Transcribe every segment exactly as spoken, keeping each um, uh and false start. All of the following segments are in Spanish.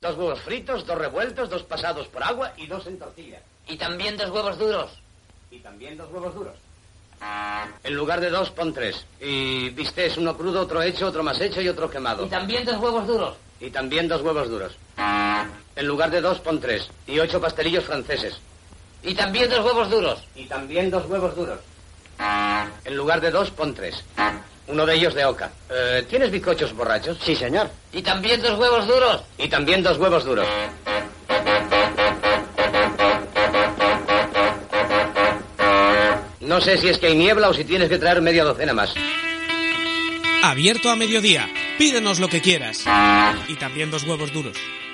Dos huevos fritos, dos revueltos, dos pasados por agua y dos en tortilla. Y también dos huevos duros. Y también dos huevos duros. En lugar de dos, pon tres. Y bistec, uno crudo, otro hecho, otro más hecho y otro quemado. Y también dos huevos duros. Y también dos huevos duros. En lugar de dos, pon tres. Y ocho pastelillos franceses. Y también dos huevos duros. Y también dos huevos duros. En lugar de dos, pon tres. Uno de ellos de oca. Eh, ¿Tienes bizcochos borrachos? Sí, señor. Y también dos huevos duros. Y también dos huevos duros. No sé si es que hay niebla o si tienes que traer media docena más. Abierto a mediodía. Pídenos lo que quieras. Y también dos huevos duros.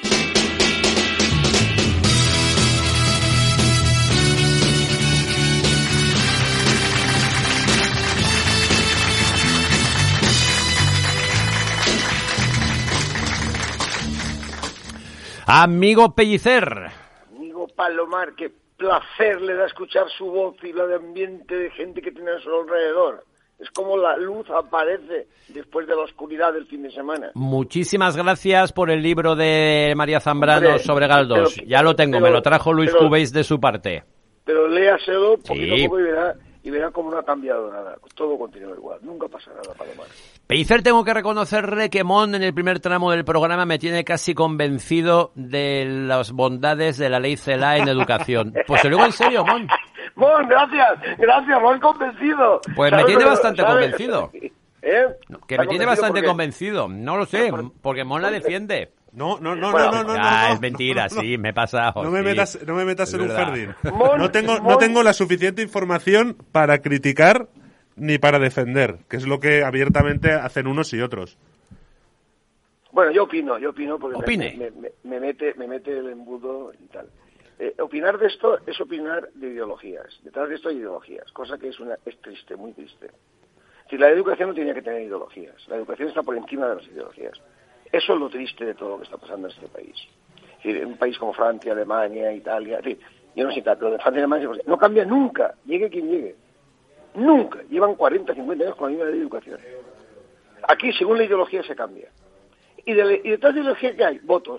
Amigo Pellicer. Amigo Palomar, qué placer le da escuchar su voz y la de ambiente de gente que tiene a su alrededor. Es como la luz aparece después de la oscuridad del fin de semana. Muchísimas gracias por el libro de María Zambrano Hombre, sobre Galdós. pero, ya lo tengo, pero, me lo trajo Luis pero, Cubéis de su parte. Pero léaselo poquito Sí. a poco y verá, y verá cómo no ha cambiado nada. Todo continúa igual. Nunca pasa nada, Palomar. Pellicer, tengo que reconocerle que Mon en el primer tramo del programa me tiene casi convencido de las bondades de la ley CELA en educación. Pues te lo digo en serio, Mon. Mon, gracias, gracias, lo han convencido. Pues me ¿Sabes tiene lo- bastante sabes? convencido. ¿Eh? Que me tiene bastante porque... convencido. No lo sé, porque Mon la defiende. No, no, no, Bueno, no, no, no, Ah, no, es mentira, no, no. sí, me he pasado. No me sí. metas, no me metas Es en un verdad. jardín. Mon, No tengo, Mon. no tengo la suficiente información para criticar ni para defender, que es lo que abiertamente hacen unos y otros. Bueno, yo opino, yo opino porque Opine. me, me, me mete me mete el embudo y tal. Eh, opinar de esto es opinar de ideologías. Detrás de esto hay ideologías, cosa que es una es triste, muy triste. Si la educación no tenía que tener ideologías, la educación está por encima de las ideologías. Eso es lo triste de todo lo que está pasando en este país. Es decir, en un país como Francia, Alemania, Italia, en fin, yo no sé, pero de Francia y Alemania no cambia nunca, llegue quien llegue. Nunca. Llevan cuarenta, cincuenta años con la misma ley de educación. Aquí, según la ideología, se cambia. Y, de, y detrás de la ideología, ¿qué hay? Votos.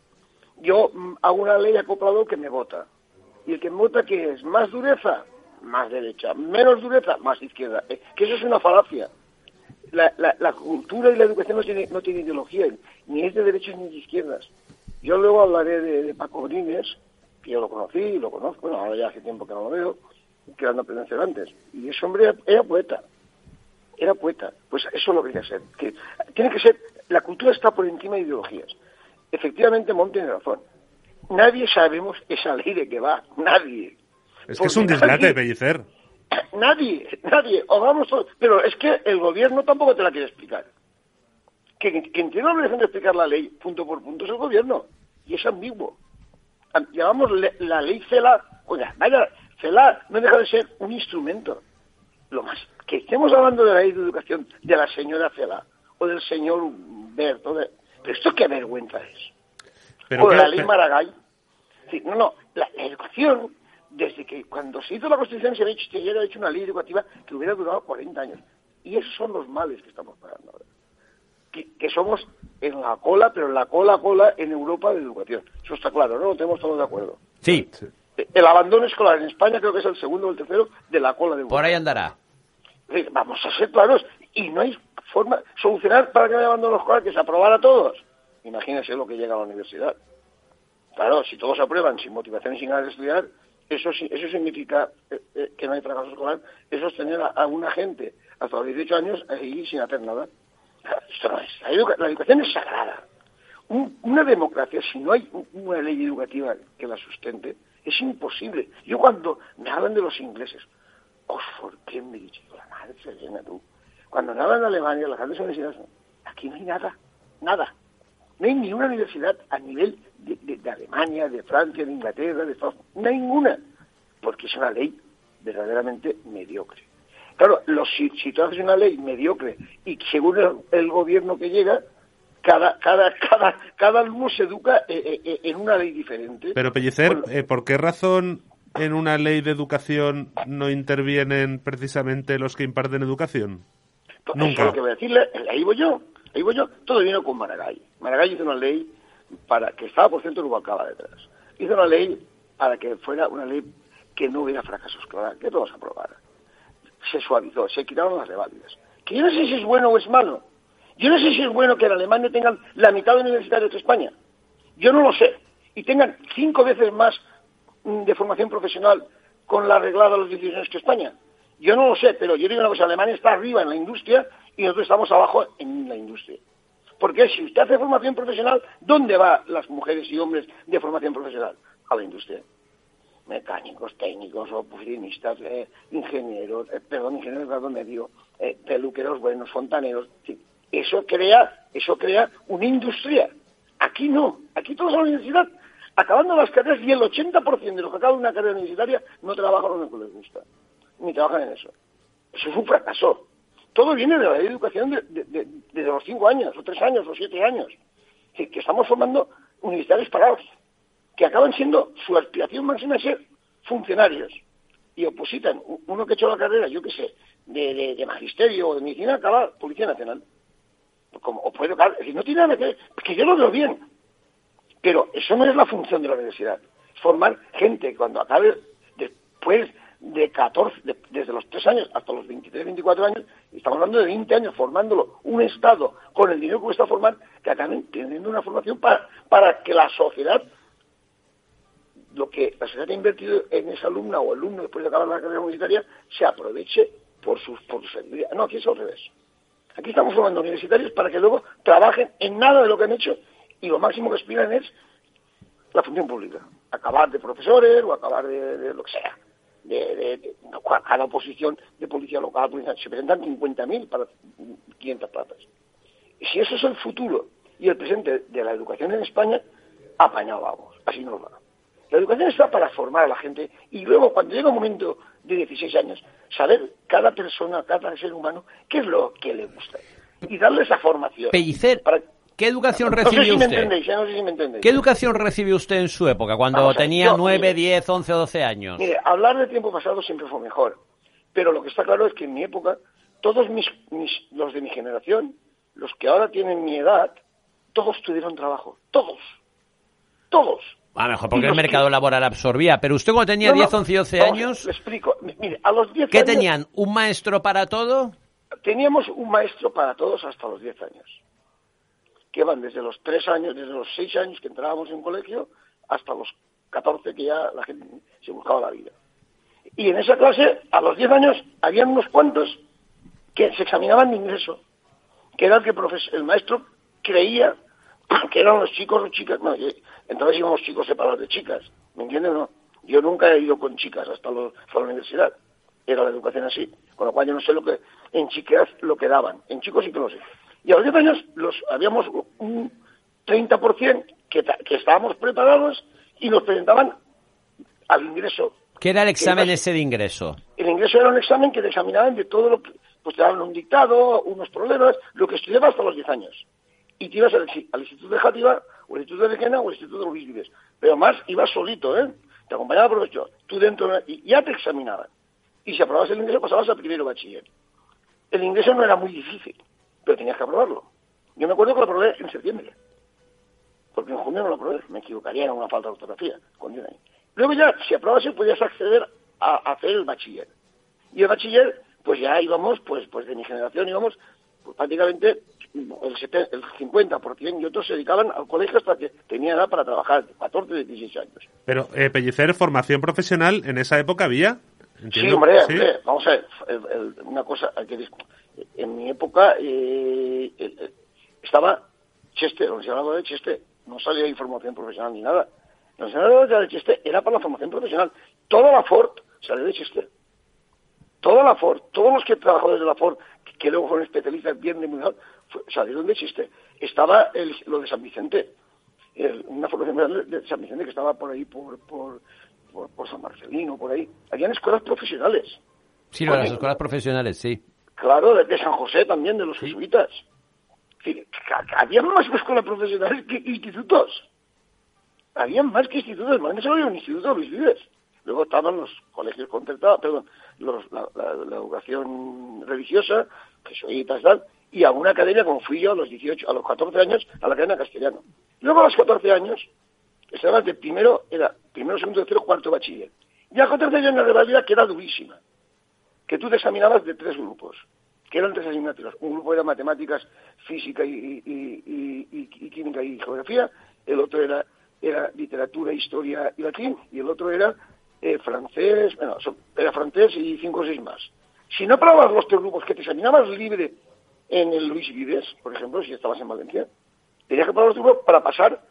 Yo mm, hago una ley acoplado que me vota. Y el que me vota, ¿qué es? ¿Más dureza? Más derecha. ¿Menos dureza? Más izquierda. Eh, que eso es una falacia. La, la, la cultura y la educación no tiene, no tiene ideología, ni es de derechas ni de izquierdas. Yo luego hablaré de, de Paco Brines, que yo lo conocí, lo conozco, bueno, ahora ya hace tiempo que no lo veo, que era una presencia antes. Y ese hombre era, era poeta. Era poeta. Pues eso es lo que hay que hacer. Que, tiene que ser, la cultura está por encima de ideologías. Efectivamente, Mon tiene razón. Nadie sabemos esa ley de qué va. Nadie. Es que es un dislate, Pellicer. Nadie, nadie, o vamos todos, pero es que el gobierno tampoco te la quiere explicar. Que, quien tiene la obligación de explicar la ley punto por punto es el gobierno, y es ambiguo. Llamamos le, la ley CELA, oiga, vaya, CELA no deja de ser un instrumento. Lo más, que estemos hablando de la ley de educación de la señora CELA, o del señor Berto, de, pero esto qué vergüenza es. Pero o de que- la ley pero- Maragall. Sí, no, no, la, la educación... Desde que cuando se hizo la Constitución se había hecho, se había hecho una ley educativa que hubiera durado cuarenta años. Y esos son los males que estamos pagando ahora. Que, que somos en la cola, pero en la cola, cola en Europa de educación. Eso está claro, ¿no? Lo tenemos todos de acuerdo. Sí, El abandono escolar en España creo que es el segundo o el tercero de la cola de Europa. por ahí andará. Es decir, vamos a ser claros. Y no hay forma... Solucionar para que no haya abandono escolar, que se aprobara a todos. Imagínense lo que llega a la universidad. Claro, si todos aprueban sin motivación y sin ganas de estudiar... Eso, eso significa eh, eh, que no hay fracaso escolar. Eso es tener a, a una gente hasta los dieciocho años ahí sin hacer nada. Esto no es. La, educa la educación es sagrada. Un, una democracia, si no hay una ley educativa que la sustente, es imposible. Yo cuando me hablan de los ingleses, Oxford, Cambridge, la madre serena tú. Cuando me hablan de Alemania, las grandes universidades, aquí no hay nada, nada. No hay ni una universidad a nivel de, de, de Alemania, de Francia, de Inglaterra, de Estados Unidos. No hay ninguna, porque es una ley verdaderamente mediocre. Claro, los, si, si tú haces una ley mediocre y según el, el gobierno que llega, cada cada cada cada alumno se educa eh, eh, en una ley diferente. Pero Pellicer, Bueno, eh, ¿por qué razón en una ley de educación no intervienen precisamente los que imparten educación? pues Nunca. Eso es lo que voy a decirle, ahí voy yo, ahí voy yo. Todo vino con Maragall. Maragall hizo una ley para que estaba, por cierto, Rubalcaba detrás. Hizo una ley para que fuera una ley que no hubiera fracasos, claro, que todos aprobaran. Se suavizó, se quitaron las reválidas. Que yo no sé si es bueno o es malo. Yo no sé si es bueno que en Alemania tengan la mitad de universitarios que España. Yo no lo sé. Y tengan cinco veces más de formación profesional con la arreglada a los dieciocho años que España. Yo no lo sé, pero yo digo una cosa, Alemania está arriba en la industria y nosotros estamos abajo en la industria. Porque si usted hace formación profesional, ¿dónde van las mujeres y hombres de formación profesional? A la industria. Mecánicos, técnicos, oficinistas, eh, ingenieros, eh, perdón, ingenieros de grado medio, eh, peluqueros buenos, fontaneros. Sí. Eso crea, eso crea una industria. Aquí no. Aquí todos a la universidad, acabando las carreras, y el ochenta por ciento de los que acaban una carrera universitaria no trabajan en lo que les gusta. Ni trabajan en eso. Eso es un fracaso. Todo viene de la educación de, de, de, de los cinco años, o tres años, o siete años. Que, que estamos formando universitarios parados, que acaban siendo, su aspiración máxima es ser funcionarios. Y opositan. Uno que ha hecho la carrera, yo qué sé, de, de, de magisterio o de medicina, acaba Policía Nacional. Como, o puede acabar, es decir, no tiene nada que ver, que yo lo veo bien. Pero eso no es la función de la universidad. Es formar gente cuando acabe, después de catorce, de, desde los tres años hasta los veintitrés, veinticuatro años, estamos hablando de veinte años formándolo, un Estado con el dinero que cuesta formar, que acaben teniendo una formación para, para que la sociedad, lo que la sociedad ha invertido en esa alumna o alumno después de acabar la carrera universitaria, se aproveche por sus, por sus habilidades. No, aquí es al revés. Aquí estamos formando universitarios para que luego trabajen en nada de lo que han hecho y lo máximo que aspiran es la función pública. Acabar de profesores o acabar de, de lo que sea. De, de, de cada oposición de policía local, policía, se presentan cincuenta mil para quinientas plazas. Y si eso es el futuro y el presente de la educación en España, apañado vamos, así nos va. La educación está para formar a la gente y luego cuando llega un momento de dieciséis años, saber cada persona, cada ser humano, qué es lo que le gusta y darle esa formación. Pellicer, para... ¿qué educación recibió no sé si usted? Me entendéis, no sé si me entendéis. ¿Qué educación recibió usted en su época, cuando ver, tenía yo, nueve, diez, once o doce años? Mire, hablar de tiempo pasado siempre fue mejor, pero lo que está claro es que en mi época, todos mis, mis los de mi generación, los que ahora tienen mi edad, todos tuvieron trabajo, todos, todos. A lo mejor porque el mercado que... laboral absorbía, pero usted cuando tenía no, diez, once y doce no, años... Le explico, mire, a los diez ¿qué años... tenían? ¿Un maestro para todo? Teníamos un maestro para todos hasta los diez años. Que van desde los tres años, desde los seis años que entrábamos en un colegio, hasta los catorce que ya la gente se buscaba la vida. Y en esa clase, a los diez años, habían unos cuantos que se examinaban de ingreso, que era el que profes- el maestro creía que eran los chicos o chicas. No, entonces íbamos chicos separados de chicas, ¿me entiendes? No, yo nunca he ido con chicas hasta, los, hasta la universidad, era la educación así, con lo cual yo no sé lo que en chicas lo que daban, en chicos sí que lo sé. Y a los diez años los, habíamos un treinta por ciento que, que estábamos preparados y nos presentaban al ingreso. ¿Qué era el examen era, ese de ingreso? El ingreso era un examen que te examinaban de todo lo que... Pues te daban un dictado, unos problemas, lo que estudiabas hasta los diez años. Y te ibas al, al Instituto de Játiva, o el Instituto de Requena, o el Instituto de Luis Vives. Pero más ibas solito, ¿eh? Te acompañaba el profesor. Tú dentro... Y ya te examinaban. Y si aprobabas el ingreso, pasabas al primero bachiller. El ingreso no era muy difícil, pero tenías que aprobarlo. Yo me acuerdo que lo aprobé en septiembre, porque en junio no lo aprobé, me equivocaría en una falta de ortografía. Luego ya, si aprobas, podías acceder a, a hacer el bachiller. Y el bachiller, pues ya íbamos, pues pues de mi generación íbamos, pues prácticamente el, setenta, el cincuenta por ciento y otros se dedicaban al colegio hasta que tenían edad para trabajar, catorce, dieciséis años. Pero, eh, Pellicer, ¿formación profesional en esa época había? Entiendo. Sí, hombre, ¿sí? hombre, vamos a ver, el, el, una cosa, hay que discutir. En mi época eh, eh, estaba Cheste, lo que se hablaba de Cheste, no salía información profesional ni nada. Lo que se hablaba de Cheste era para la formación profesional. Toda la Ford salió de Cheste. Toda la Ford, todos los que trabajaron desde la Ford, que, que luego fueron especialistas bien de muy mal, salieron de Cheste. Estaba el, lo de San Vicente, el, una formación de San Vicente que estaba por ahí, por, por, por, por San Marcelino, por ahí. Habían escuelas profesionales. Sí, lo de las escuelas profesionales, sí. Claro, de, de San José también, de los sí. jesuitas. Sí, había más escuelas profesionales que institutos. Había más que institutos. Más que solo había un instituto, Luis Vives. Luego estaban los colegios concertados, perdón, los, la, la, la educación religiosa, jesuitas, tal, y a una academia como fui yo a los dieciocho, a los catorce años, a la Academia Castellano. Luego a los catorce años, estabas de primero, era primero, segundo, tercero, cuarto bachiller. Y a los catorce años una rivalidad que era durísima, que tú te examinabas de tres grupos, que eran tres asignaturas. Un grupo era matemáticas, física y, y, y, y, y química y geografía, el otro era, era literatura, historia y latín, y el otro era eh, francés, bueno, era francés y cinco o seis más. Si no aprobabas los tres grupos, que te examinabas libre en el Luis Vives, por ejemplo, si estabas en Valencia, tenías que aprobar los tres grupos para pasar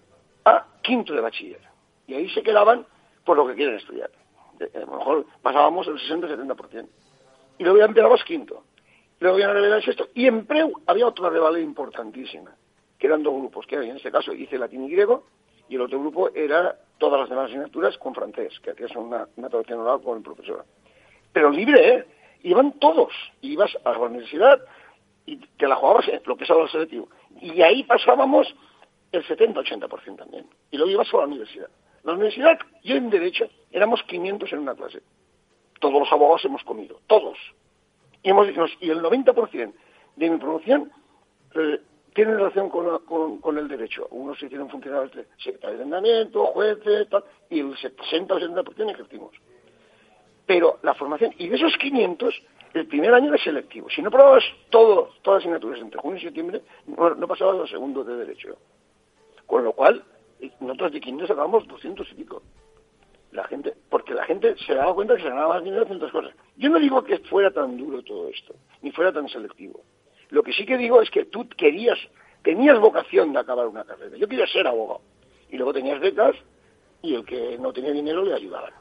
a quinto de bachiller. Y ahí se quedaban por lo que quieren estudiar. A lo mejor pasábamos el sesenta a setenta por ciento. Y luego ya empezabas quinto. Luego ya una el sexto. Y en Preu había otra rivalidad importantísima, que eran dos grupos, que en este caso hice latín y griego, y el otro grupo era todas las demás asignaturas con francés, que hacías una, una traducción oral con el profesor. Pero libre, ¿eh? Iban todos. Ibas a la universidad y te la jugabas en lo que es ahora el selectivo. Y ahí pasábamos el setenta a ochenta por ciento también. Y luego ibas a la universidad. La universidad, yo en Derecho, éramos quinientos en una clase. Todos los abogados hemos comido, todos. Y, hemos, y el noventa por ciento de mi promoción eh, tiene relación con, la, con, con el Derecho. Unos se hicieron funcionarios de secretarios de arrendamiento, jueces, tal, y el sesenta o setenta por ciento ejercimos. Pero la formación, y de esos quinientos, el primer año era selectivo. Si no probabas todo, todas las asignaturas entre junio y septiembre, no, no pasabas los segundos de Derecho. Con lo cual, nosotros de quinientos sacábamos doscientos y pico. La gente, porque la gente se daba cuenta que se ganaba más dinero haciendo otras cosas. Yo no digo que fuera tan duro todo esto, ni fuera tan selectivo. Lo que sí que digo es que tú querías, tenías vocación de acabar una carrera. Yo quería ser abogado. Y luego tenías becas, y el que no tenía dinero le ayudaban.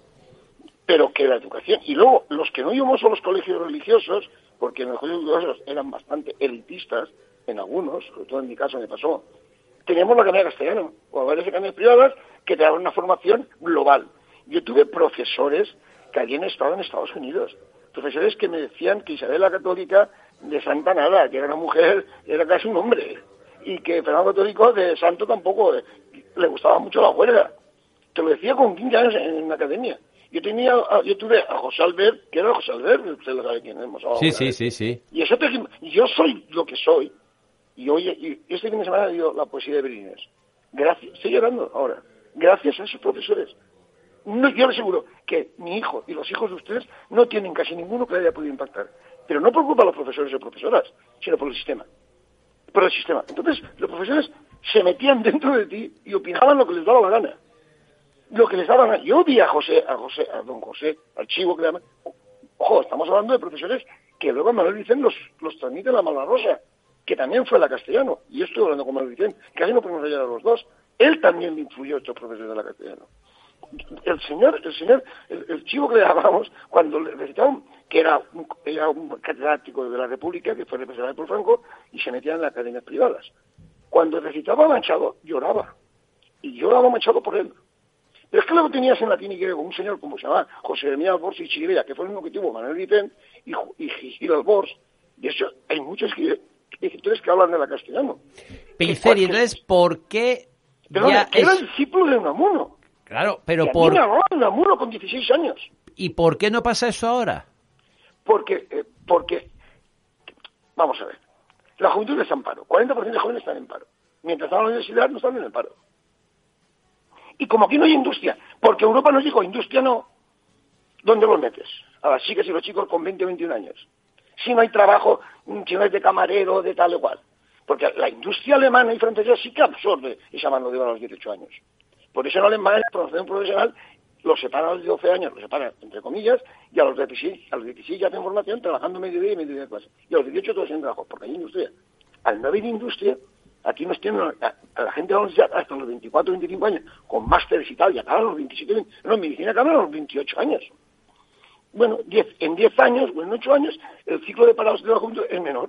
Pero que la educación, y luego los que no íbamos a los colegios religiosos, porque en los colegios religiosos eran bastante elitistas, en algunos, sobre todo en mi caso me pasó, teníamos la Academia Castellano, o varias academias privadas que te daban una formación global. Yo tuve profesores que habían estado en Estados Unidos, profesores que me decían que Isabel la Católica de santa nada, que era una mujer, era casi un hombre, y que Fernando Católico de santo tampoco, le gustaba mucho la huelga. Te lo decía con quince años en la academia. Yo tenía, yo tuve a José Albert, que era José Albert, usted lo sabe quién hemos hablado. Sí, sí, sí, sí. Y eso te, yo soy lo que soy. Y hoy, y este fin de semana dio la poesía de Berlines. Gracias, estoy llorando ahora. Gracias a esos profesores. No, yo le aseguro que mi hijo y los hijos de ustedes no tienen casi ninguno que le haya podido impactar. Pero no por culpa de los profesores o profesoras, sino por el sistema. Por el sistema. Entonces, los profesores se metían dentro de ti y opinaban lo que les daba la gana. Lo que les daba la gana. Yo vi a José, a José, a don José, al Chivo que le llaman. Ojo, estamos hablando de profesores que luego Manuel Vicente los, los transmite la Malvarrosa, que también fue la Castellano. Y yo estoy hablando con Manuel Vicente, casi no podemos hallar a los dos. Él también le influyó a estos profesores de la Castellano. El señor, el señor, el, el Chivo que le llamábamos, cuando le recitaban, que era un, era un catedrático de la República, que fue representado por Franco, y se metía en las academias privadas. Cuando recitaba Machado, lloraba. Y lloraba Machado por él. Pero es que luego tenías en latín y griego un señor como se llama José Hermía Albors y Chiribella, que fue el mismo que tuvo Manuel Vicente y, y Gil Albors. De hecho, hay muchos escritores que hablan de la Castellano. Pellicer, y entonces, ¿por qué Pero ya que es... era discípulo de Unamuno? Claro, pero Y a por... mí me hablaba de Unamuno con dieciséis años. ¿Y por qué no pasa eso ahora? Porque, eh, porque, vamos a ver, la juventud está en paro, cuarenta por ciento de jóvenes están en paro. Mientras están en la universidad no están en el paro. Y como aquí no hay industria, porque Europa nos dijo, industria no, ¿dónde los metes? A las chicas y los chicos con veinte o veintiún años. Si no hay trabajo, si no es de camarero, de tal o cual. Porque la industria alemana y francesa sí que absorbe esa mano de obra a los dieciocho años. Por eso en Alemania la formación profesional los separan a los doce años, los separan entre comillas, y a los dieciséis, a los dieciséis ya hacen formación trabajando medio día y medio día de clase. Y a los dieciocho todos en trabajo, porque hay industria. Al no haber industria, aquí nos tienen a, a la gente de la universidad hasta los veinticuatro, veinticinco años, con másteres y tal, y acaban a los veintisiete, veinte, no, en medicina acaban a los veintiocho años. Bueno, diez, en diez años o en ocho años, el ciclo de parados de la juventud es menor.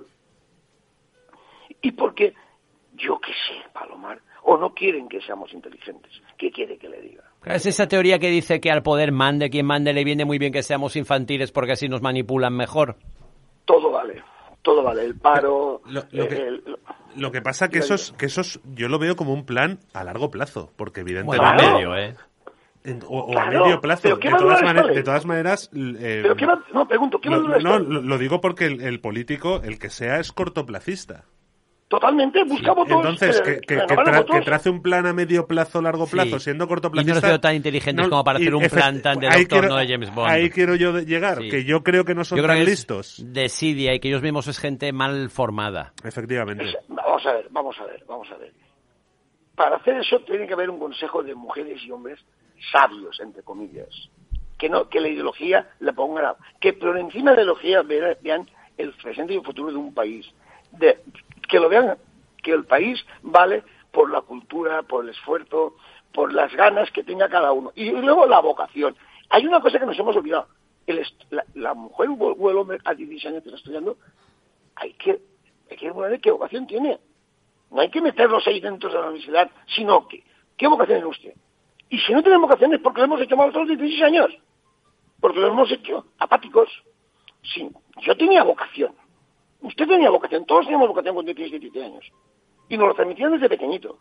Y porque, yo qué sé, Palomar, o no quieren que seamos inteligentes. ¿Qué quiere que le diga? Es esa teoría que dice que al poder mande quien mande, le viene muy bien que seamos infantiles porque así nos manipulan mejor. Todo vale, todo vale. El paro... Lo, lo, que, el, lo, lo que pasa que esos, que esos yo lo veo como un plan a largo plazo, porque evidentemente... Bueno, a medio, ¿eh? En, o, o claro, a medio plazo. ¿pero qué de, todas valora de todas maneras... Eh, ¿Pero qué va, no, pregunto, ¿qué lo, valora no, esto? lo, lo digo porque el, el político, el que sea, es cortoplacista. Totalmente, busca Sí. votos. Entonces, eh, que, que, que, renovar tra- votos. que trace un plan a medio plazo, largo plazo, Sí. siendo Y cortoplacista... no los veo tan inteligentes no- como para hacer y un efect- plan tan de ahí doctor, quiero- no de James Bond. Ahí quiero yo de- llegar, Sí. que yo creo que no son Yo creo tan que es listos. desidia y que ellos mismos es gente mal formada. Efectivamente. Es- vamos a ver, vamos a ver, vamos a ver. Para hacer eso tiene que haber un consejo de mujeres y hombres sabios, entre comillas. Que no, que la ideología la pongan a, que por encima de la ideología vean, vean el presente y el futuro de un país. De, que lo vean, que el país vale por la cultura, por el esfuerzo, por las ganas que tenga cada uno. Y luego la vocación. Hay una cosa que nos hemos olvidado. El est- la, la mujer o el hombre a dieciséis años que está estudiando, hay que, hay que ver qué vocación tiene. No hay que meterlos ahí dentro de la universidad, sino que, ¿qué vocación tiene usted? Y si no tienen vocación es porque lo hemos hecho mal a los dieciséis años. Porque lo hemos hecho apáticos. Sí, yo tenía vocación. Usted tenía vocación. Todos teníamos vocación con dieciséis, diecisiete años. Y nos lo transmitían desde pequeñito.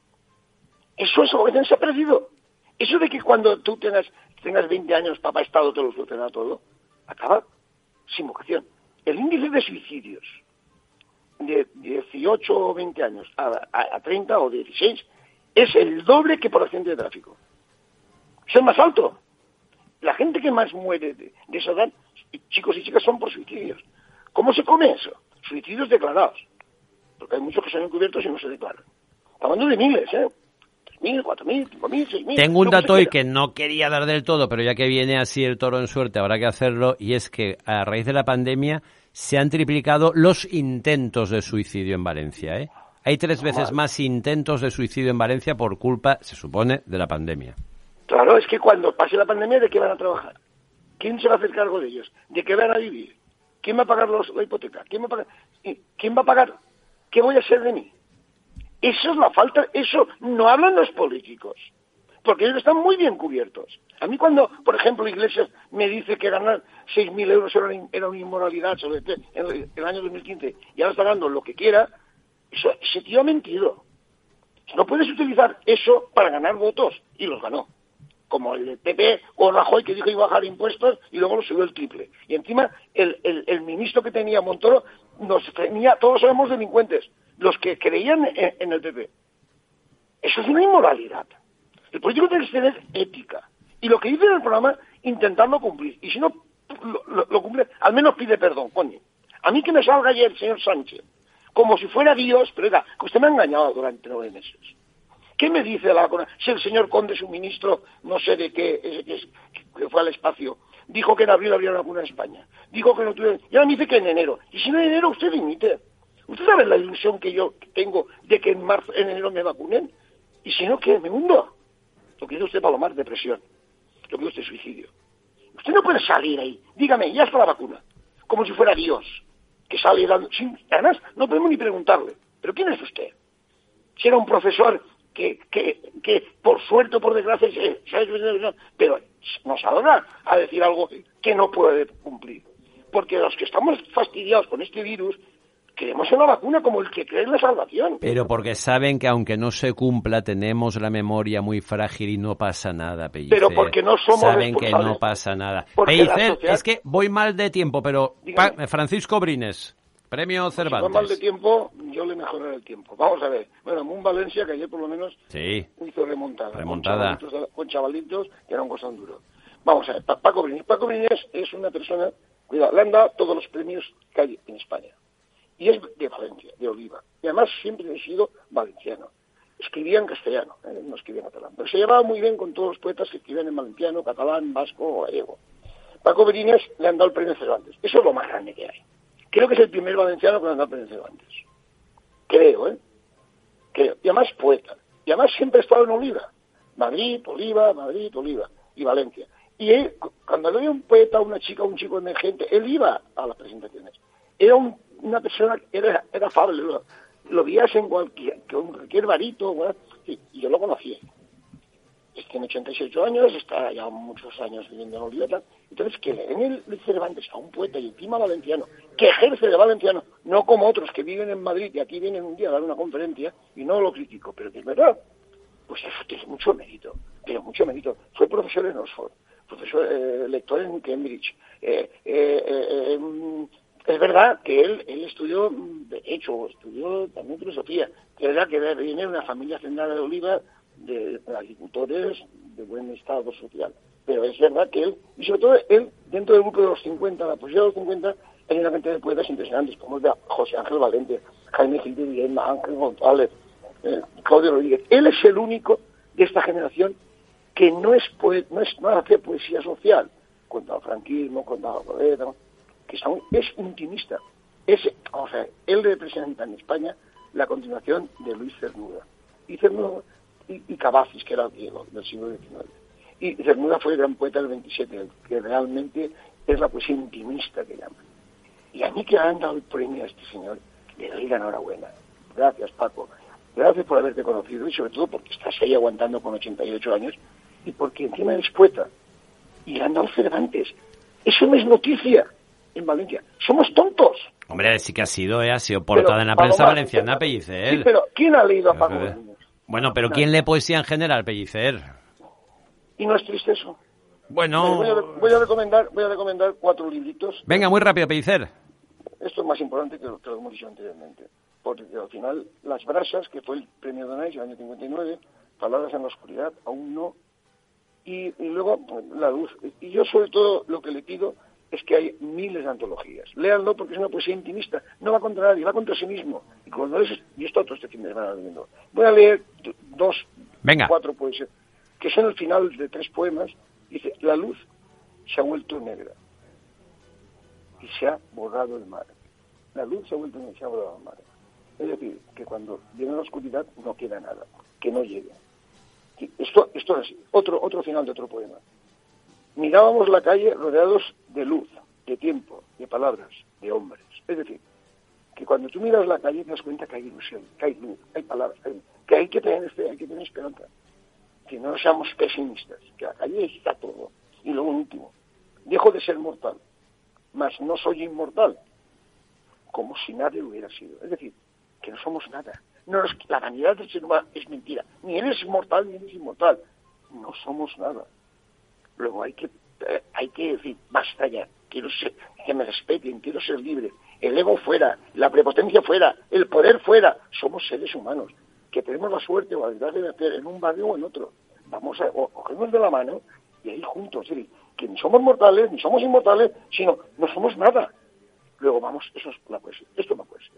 Eso, esa vocación se ha perdido. Eso de que cuando tú tengas, tengas veinte años, papá Estado te lo soluciona todo, acaba sin vocación. El índice de suicidios de dieciocho o veinte años a, a, a treinta o dieciséis es el doble que por accidente de tráfico. Es el más alto. La gente que más muere de, de esa edad, chicos y chicas, son por suicidios. ¿Cómo se come eso? Suicidios declarados. Porque hay muchos que son encubiertos y no se declaran. Estamos hablando de miles, ¿eh? tres mil, cuatro mil, cinco mil, seis mil... Tengo un lo que dato se hoy quiera. que no quería dar del todo, pero ya que viene así el toro en suerte, habrá que hacerlo, y es que a raíz de la pandemia se han triplicado los intentos de suicidio en Valencia, ¿eh? Hay tres veces más intentos de suicidio en Valencia por culpa, se supone, de la pandemia. Claro, es que cuando pase la pandemia, ¿de qué van a trabajar? ¿Quién se va a hacer cargo de ellos? ¿De qué van a vivir? ¿Quién va a pagar los, la hipoteca? ¿Quién va a pagar? ¿Quién va a pagar? ¿Qué voy a hacer de mí? Eso es la falta, eso no hablan los políticos, porque ellos están muy bien cubiertos. A mí cuando, por ejemplo, Iglesias me dice que ganar seis mil euros era una, era una inmoralidad sobre el, en el año dos mil quince y ahora está ganando lo que quiera, eso, ese tío ha mentido. No puedes utilizar eso para ganar votos, y los ganó. Como el P P o Rajoy, que dijo que iba a bajar impuestos y luego lo subió el triple. Y encima el, el, el ministro que tenía Montoro nos tenía, todos somos delincuentes, los que creían en, en el P P. Eso es una inmoralidad. El político tiene que tener ética. Y lo que dice en el programa, intentarlo cumplir. Y si no lo, lo, lo cumple, al menos pide perdón, coño. A mí que me salga ayer el señor Sánchez, como si fuera Dios, pero oiga, que usted me ha engañado durante nueve meses. ¿Qué me dice de la vacuna? Si el señor Conde, su ministro, no sé de qué, ese que, es, que fue al espacio, dijo que en abril habría una vacuna en España. Dijo que no tuviera... Y ahora me dice que en enero. Y si no en enero, usted dimite. ¿Usted sabe la ilusión que yo tengo de que en marzo, en enero me vacunen? Y si no, ¿qué? ¿Me hundo? Lo que dice usted, Palomar, depresión. Lo que dice usted, suicidio. Usted no puede salir ahí. Dígame, ya está la vacuna. Como si fuera Dios, que sale dando... Sin... Además, no podemos ni preguntarle. ¿Pero quién es usted? Si era un profesor... Que, que, que por suerte o por desgracia, pero nos salga a decir algo que no puede cumplir. Porque los que estamos fastidiados con este virus, queremos una vacuna como el que cree en la salvación. Pero porque saben que aunque no se cumpla, tenemos la memoria muy frágil y no pasa nada, Pellicer. Pero porque no somos Saben que responsables. no pasa nada. Porque la Pellicer, sociedad... es que voy mal de tiempo, pero pa- Francisco Brines, premio Cervantes. Si va mal de tiempo, yo le mejoraré el tiempo. Vamos a ver. Bueno, Moon Valencia, que ayer por lo menos Sí. hizo remontada. Remontada. Con chavalitos, con chavalitos que era un cosón duro. Vamos a ver, Pa- Paco Brines. Paco Brines es una persona, cuidado, le han dado todos los premios que hay en España. Y es de Valencia, de Oliva. Y además siempre ha sido valenciano. Escribía en castellano, ¿eh? No escribía en catalán. Pero se llevaba muy bien con todos los poetas que escribían en valenciano, catalán, vasco o gallego. Paco Brines le han dado el premio Cervantes. Eso es lo más grande que hay. Creo que es el primer valenciano que le han dado el premio Cervantes. Creo, ¿eh? Creo. Y además poeta. Y además siempre ha estado en Oliva. Madrid, Oliva, Madrid, Oliva. Y Valencia. Y él, cuando había un poeta, una chica, un chico emergente, él iba a las presentaciones. Era un, una persona, era, era afable, lo, lo veías en cualquier, con cualquier varito, bueno, y, y yo lo conocía. Tiene ochenta y ocho años, está ya muchos años viviendo en Oliva. Entonces, que le den el, el Cervantes a un poeta y encima valenciano, que ejerce de valenciano, no como otros que viven en Madrid y aquí vienen un día a dar una conferencia, y no lo critico, pero que es verdad, pues eso tiene mucho mérito. pero mucho mérito. Fue profesor en Oxford, profesor eh, lector en Cambridge. Eh, eh, eh, eh, es verdad que él, él estudió Derecho, estudió también filosofía. Es verdad que viene de una familia hacendada de Oliva, de, de agricultores de buen estado social. Pero es verdad que él, y sobre todo él, dentro del grupo de los cincuenta, la poesía de los cincuenta, hay una cantidad de poetas impresionantes, como es de José Ángel Valente, Jaime Gil de Villalba, Ángel González, eh, Claudio Rodríguez. Él es el único de esta generación que no es poe- no es no hace poesía social contra el franquismo, contra la pobreza, que son, es intimista. Es, o sea, él representa en España la continuación de Luis Cernuda. Y Cernuda y, y Cavafis, que era griego del siglo diecinueve. Y Cernuda fue el gran poeta del veintisiete, que realmente es la poesía intimista que llaman. Y a mí que han dado el premio a este señor, le doy la enhorabuena. Gracias, Paco. Gracias por haberte conocido y sobre todo porque estás ahí aguantando con ochenta y ocho años y porque encima eres poeta. Y le han dado Cervantes. Eso no es noticia en Valencia. Somos tontos. Hombre, sí que ha sido, ¿eh? Ha sido portada Pero, en la prensa Palomar, valenciana, Pellicer. Sí, pero ¿quién ha leído a Paco Pero, Núñez? Bueno, pero ¿quién lee poesía en general, Pellicer? Y no es triste eso. Bueno... Voy a, voy a recomendar voy a recomendar cuatro libritos. Venga, muy rápido, Pellicer. Esto es más importante que lo que hemos dicho anteriormente. Porque al final, Las Brasas, que fue el premio Donais del año cincuenta y nueve, Palabras en la oscuridad, aún no. Y, y luego, La Luz. Y yo, sobre todo, lo que le pido es que hay miles de antologías. Léanlo porque es una poesía intimista. No va contra nadie, va contra sí mismo. Y cuando es, y esto otro este fin de semana leyendo. Voy a leer dos, Venga. cuatro poesías, que son el final de tres poemas. Dice, la luz se ha vuelto negra y se ha borrado el mar. La luz se ha vuelto negra y se ha borrado el mar. Es decir, que cuando viene la oscuridad no queda nada, que no llegue. Esto, esto es otro, otro final de otro poema. Mirábamos la calle rodeados de luz, de tiempo, de palabras, de hombres. Es decir, que cuando tú miras la calle te das cuenta que hay ilusión, que hay luz, hay palabras, hay, que hay que tener fe, hay que tener esperanza. Que no seamos pesimistas, que la calle está todo. Y lo último, dejo de ser mortal, mas no soy inmortal, como si nadie lo hubiera sido. Es decir, que no somos nada. No, la vanidad del ser humano es mentira. Ni él es inmortal, ni él es inmortal. No somos nada. Luego hay que eh, hay que decir, basta ya, quiero ser, que me respeten, quiero ser libre. El ego fuera, la prepotencia fuera, el poder fuera. Somos seres humanos, que tenemos la suerte o la desgracia de nacer en un barrio o en otro. Vamos a o, cogernos de la mano y ahí juntos. Es decir, que ni somos mortales, ni somos inmortales, sino no somos nada. Luego vamos, eso es la poesía, esto es la poesía.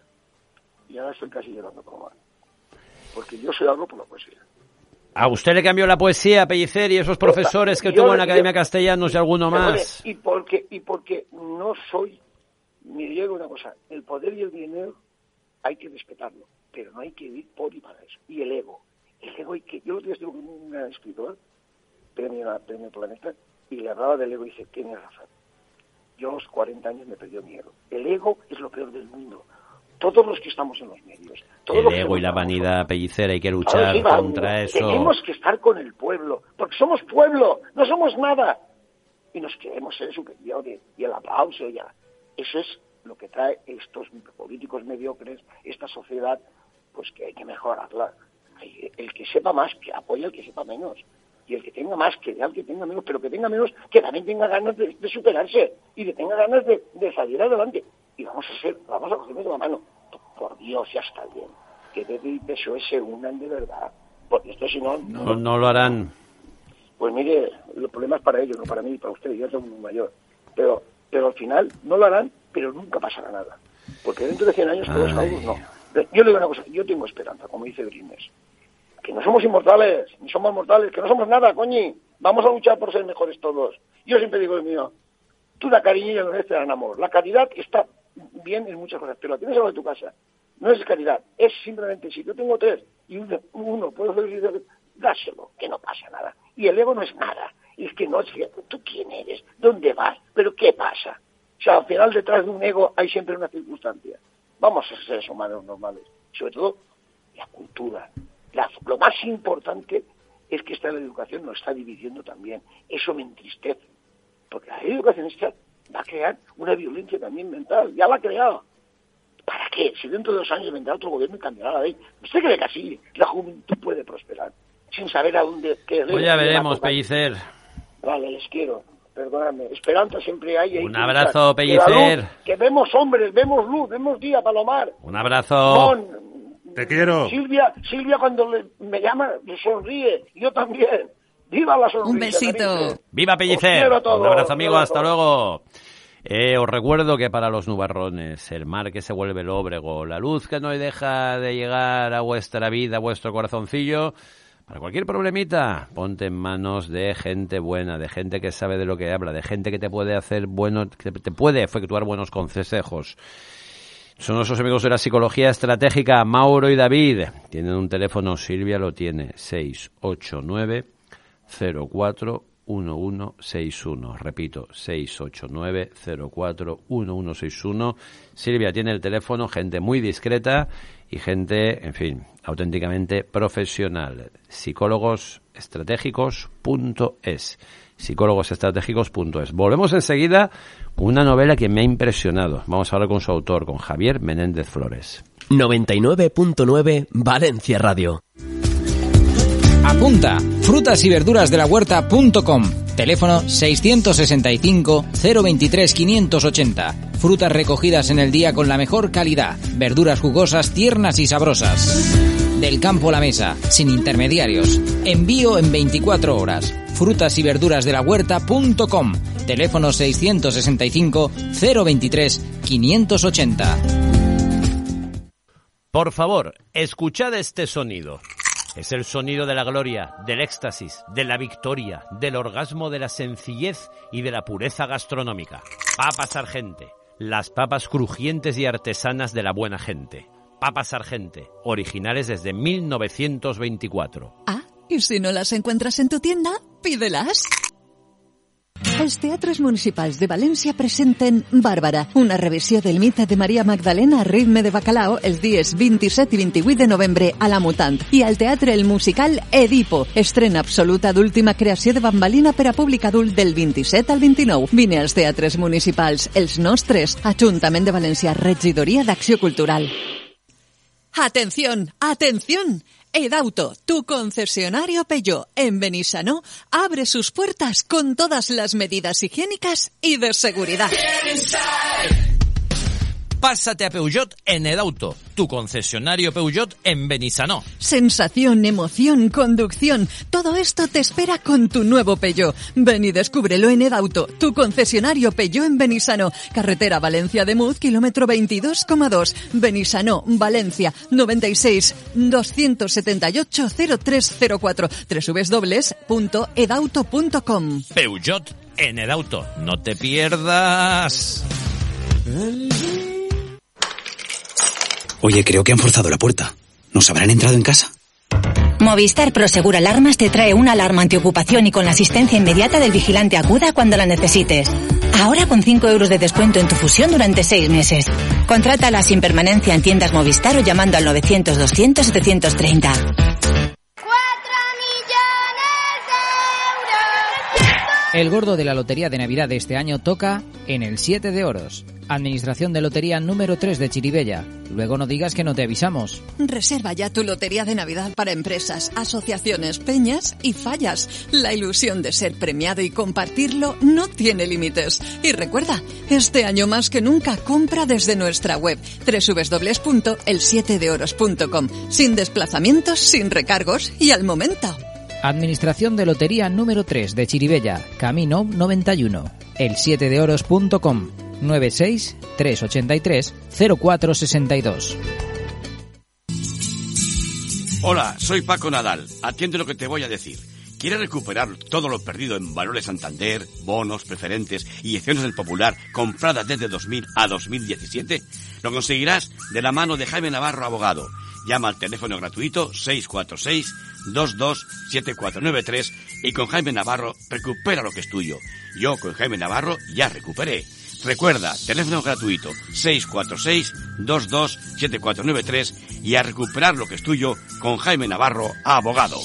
Y ahora estoy casi llorando como mal. Porque yo soy algo por la poesía. ¿A usted le cambió la poesía, Pellicer, y esos profesores que tuvo en la Academia Castellanos y alguno más? Y porque, y porque no soy, me digo una cosa, el poder y el dinero hay que respetarlo, pero no hay que ir por y para eso. Y el ego. El ego hay que, yo lo estuve con un gran escritor, premio, premio Planeta, y le hablaba del ego y dice, tienes razón. Yo a los cuarenta años me perdió mi ego. El ego es lo peor del mundo. Todos los que estamos en los medios. Todos El los ego que y la estamos, vanidad, Pellicer, hay que luchar claro, sí, va, contra eso. Tenemos que estar con el pueblo, porque somos pueblo, no somos nada. Y nos queremos ser superiores, y el aplauso ya. Eso es lo que trae estos políticos mediocres, esta sociedad, pues que hay que mejorarla. El que sepa más, que apoye al que sepa menos. Y el que tenga más, que dé al que tenga menos, pero que tenga menos, que también tenga ganas de, de superarse y que tenga ganas de, de salir adelante. Y vamos a ser, vamos a cogernos de la mano. Por Dios, ya está bien. Que P P y P S O E se unan de verdad. Porque esto si no... No, no lo harán. Pues mire, los problemas para ellos, no para mí, para usted. Yo soy muy mayor. Pero, pero al final no lo harán, pero nunca pasará nada. Porque dentro de cien años todos salvos no. Yo le digo una cosa, yo tengo esperanza, como dice Brines. Que no somos inmortales, ni somos mortales, que no somos nada, coñi. Vamos a luchar por ser mejores todos. Yo siempre digo el mío, tú la cariño y el honor te dan amor. La caridad está bien en muchas cosas, pero la tienes en tu casa. No es caridad, es simplemente, si yo tengo tres y uno, uno puedo hacer, dáselo, que no pasa nada. Y el ego no es nada. Y es que no es cierto, ¿tú quién eres? ¿Dónde vas? ¿Pero qué pasa? O sea, al final detrás de un ego hay siempre una circunstancia. Vamos a ser seres humanos normales. Sobre todo, la cultura. La, lo más importante es que esta la educación nos está dividiendo también. Eso me entristece. Porque la educación esta va a crear una violencia también mental. Ya la ha creado. ¿Para qué? Si dentro de dos años vendrá otro gobierno y cambiará la ley. ¿Usted cree que así la juventud puede prosperar? sin saber a dónde... Qué pues ya veremos, Pellicer. Vale, les quiero. Perdóname. Esperanza siempre hay. hay Un abrazo, luchar. Pellicer. Luz, que vemos hombres, vemos luz, vemos día, Palomar. Un abrazo. Mon, Te quiero. Silvia, Silvia cuando le, me llama, le sonríe. Yo también. ¡Viva la sonrisa! Un besito. Cariño. ¡Viva Pellicer! Os quiero a todos, Un abrazo, amigo. quiero a Hasta todos. luego. Eh, os recuerdo que para los nubarrones, el mar que se vuelve lóbrego, la luz que no deja de llegar a vuestra vida, a vuestro corazoncillo, para cualquier problemita, ponte en manos de gente buena, de gente que sabe de lo que habla, de gente que te puede hacer bueno, que te puede efectuar buenos consejos. Son nuestros amigos de la psicología estratégica, Mauro y David. Tienen un teléfono, Silvia lo tiene, seis ocho nueve cero cuatro uno uno seis uno. Repito, seis ocho nueve cero cuatro uno uno seis uno. Silvia tiene el teléfono, gente muy discreta y gente, en fin, auténticamente profesional. psicólogos estratégicos punto es. psicólogos estratégicos punto es. Volvemos enseguida con una novela que me ha impresionado. Vamos a hablar con su autor, con Javier Menéndez Flores. noventa y nueve punto nueve Valencia Radio. Apunta, frutas y verduras de la huerta punto com. Teléfono seiscientos sesenta y cinco cero veintitrés quinientos ochenta. Frutas recogidas en el día con la mejor calidad. Verduras jugosas, tiernas y sabrosas. Del campo a la mesa, sin intermediarios. Envío en veinticuatro horas. Frutas y verduras de la huerta punto com. Teléfono seiscientos sesenta y cinco cero veintitrés quinientos ochenta. Por favor, escuchad este sonido. Es el sonido de la gloria, del éxtasis, de la victoria, del orgasmo, de la sencillez y de la pureza gastronómica. Papas Argente, las papas crujientes y artesanas de la buena gente. Papas Argente, originales desde mil novecientos veinticuatro. Ah, y si no las encuentras en tu tienda, pídelas. Els teatres municipals de València presenten Bàrbara, una revisió del mite de Maria Magdalena a ritme de bacalao els dies vint-i-set i vint-i-vuit de novembre a la Mutant. I al teatre el musical Edipo, estrena absoluta d'última creació de Bambalina per a públic adult del vint-i-set al vint-i-nou. Vine als teatres municipals, els nostres, Ajuntament de València, Regidoria d'Acció Cultural. Atención, atención. Edauto, tu concesionario Peugeot en Benissanó, abre sus puertas con todas las medidas higiénicas y de seguridad. Pásate a Peugeot en Edauto, tu concesionario Peugeot en Benissanó. Sensación, emoción, conducción, todo esto te espera con tu nuevo Peugeot. Ven y descúbrelo en Edauto, tu concesionario Peugeot en Benissanó. Carretera Valencia de Muz, kilómetro veintidós coma dos. Benissanó, Valencia, noventa y seis, doscientos setenta y ocho, cero tres cero cuatro. doble u doble u doble u punto edauto punto com. Peugeot en Edauto, no te pierdas. Oye, creo que han forzado la puerta. ¿Nos habrán entrado en casa? Movistar Prosegur Alarmas te trae una alarma antiocupación y con la asistencia inmediata del vigilante aguda cuando la necesites. Ahora con cinco euros de descuento en tu fusión durante seis meses. Contrátala sin permanencia en tiendas Movistar o llamando al novecientos doscientos setecientos treinta. El gordo de la Lotería de Navidad de este año toca en el siete de oros. Administración de Lotería número tres de Chirivella. Luego no digas que no te avisamos. Reserva ya tu Lotería de Navidad para empresas, asociaciones, peñas y fallas. La ilusión de ser premiado y compartirlo no tiene límites. Y recuerda, este año más que nunca compra desde nuestra web doble u doble u doble u punto el siete de oros punto com. Sin desplazamientos, sin recargos y al momento. Administración de Lotería número tres de Chirivella, Camino noventa y uno, el siete de oros punto com, nueve seis tres ocho tres cero cuatro seis dos. Hola, soy Paco Nadal. Atiende lo que te voy a decir. ¿Quieres recuperar todo lo perdido en Valores Santander, bonos, preferentes y acciones del Popular compradas desde dos mil a dos mil diecisiete? Lo conseguirás de la mano de Jaime Navarro, abogado. Llama al teléfono gratuito seis cuatro seis, dos dos siete cuatro nueve tres y con Jaime Navarro recupera lo que es tuyo. Yo con Jaime Navarro ya recuperé. Recuerda, teléfono gratuito seis cuatro seis, dos dos siete cuatro nueve tres y a recuperar lo que es tuyo con Jaime Navarro, abogado.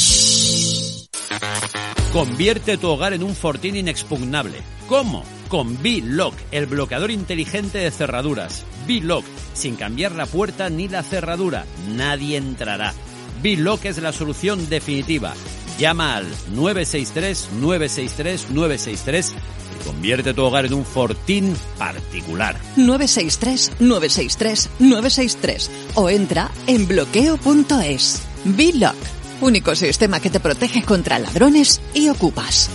Convierte tu hogar en un fortín inexpugnable. ¿Cómo? Con B-Lock, el bloqueador inteligente de cerraduras. B-Lock, sin cambiar la puerta ni la cerradura. Nadie entrará. B-Lock es la solución definitiva. Llama al nueve seis tres, nueve seis tres, nueve seis tres y convierte tu hogar en un fortín particular. nueve seis tres, nueve seis tres, nueve seis tres o entra en bloqueo punto es. B-Lock, único sistema que te protege contra ladrones y ocupas.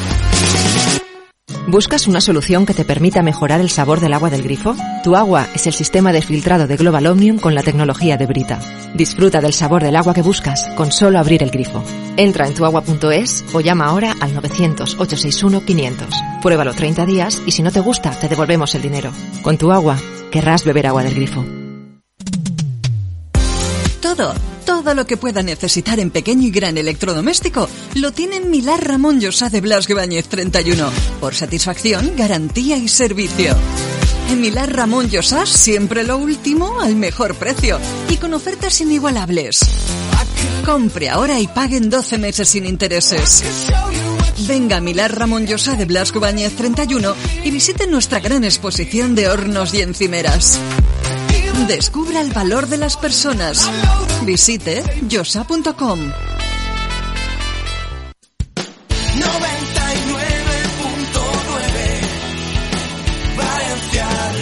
¿Buscas una solución que te permita mejorar el sabor del agua del grifo? Tu agua es el sistema de filtrado de Global Omnium con la tecnología de Brita. Disfruta del sabor del agua que buscas con solo abrir el grifo. Entra en tuagua punto es o llama ahora al novecientos, ochocientos sesenta y uno, quinientos. Pruébalo treinta días y si no te gusta, te devolvemos el dinero. Con tu agua, querrás beber agua del grifo. Todo, todo lo que pueda necesitar en pequeño y gran electrodoméstico lo tiene en Milán Ramón Llosa de Blasco Ibáñez treinta y uno. Por satisfacción, garantía y servicio. En Milán Ramón Llosa siempre lo último al mejor precio y con ofertas inigualables. Compre ahora y pague en doce meses sin intereses. Venga a Milán Ramón Llosa de Blasco Ibáñez treinta y uno y visite nuestra gran exposición de hornos y encimeras. Descubra el valor de las personas. Visite llosa punto com. noventa y nueve punto nueve Valencia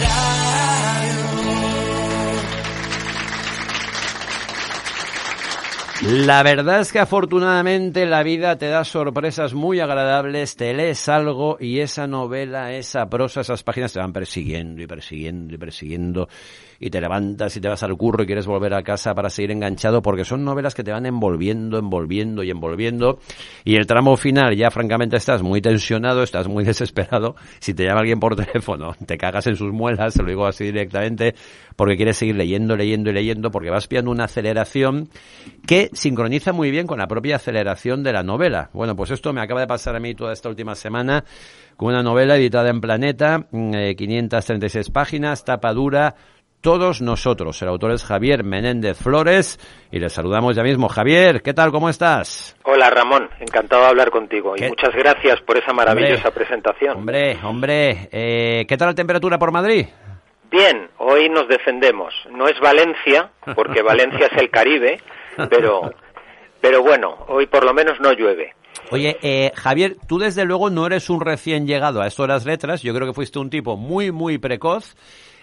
Radio. La verdad es que afortunadamente la vida te da sorpresas muy agradables, te lees algo y esa novela, esa prosa, esas páginas te van persiguiendo y persiguiendo y persiguiendo y te levantas y te vas al curro y quieres volver a casa para seguir enganchado porque son novelas que te van envolviendo, envolviendo y envolviendo y el tramo final ya francamente estás muy tensionado, estás muy desesperado. Si te llama alguien por teléfono, te cagas en sus muelas, te lo digo así directamente, porque quieres seguir leyendo, leyendo y leyendo porque vas pillando una aceleración que sincroniza muy bien con la propia aceleración de la novela. Bueno, pues esto me acaba de pasar a mí toda esta última semana con una novela editada en Planeta, eh, quinientas treinta y seis páginas, tapa dura, Todos nosotros. El autor es Javier Menéndez Flores y le saludamos ya mismo. Javier, ¿qué tal? ¿Cómo estás? Hola Ramón, encantado de hablar contigo ¿Qué? y muchas gracias por esa maravillosa hombre, presentación. Hombre, hombre, eh, ¿qué tal la temperatura por Madrid? Bien, hoy nos defendemos. No es Valencia, porque Valencia es el Caribe, pero, pero bueno, hoy por lo menos no llueve. Oye, eh, Javier, tú desde luego no eres un recién llegado a esto de las letras. Yo creo que fuiste un tipo muy, muy precoz.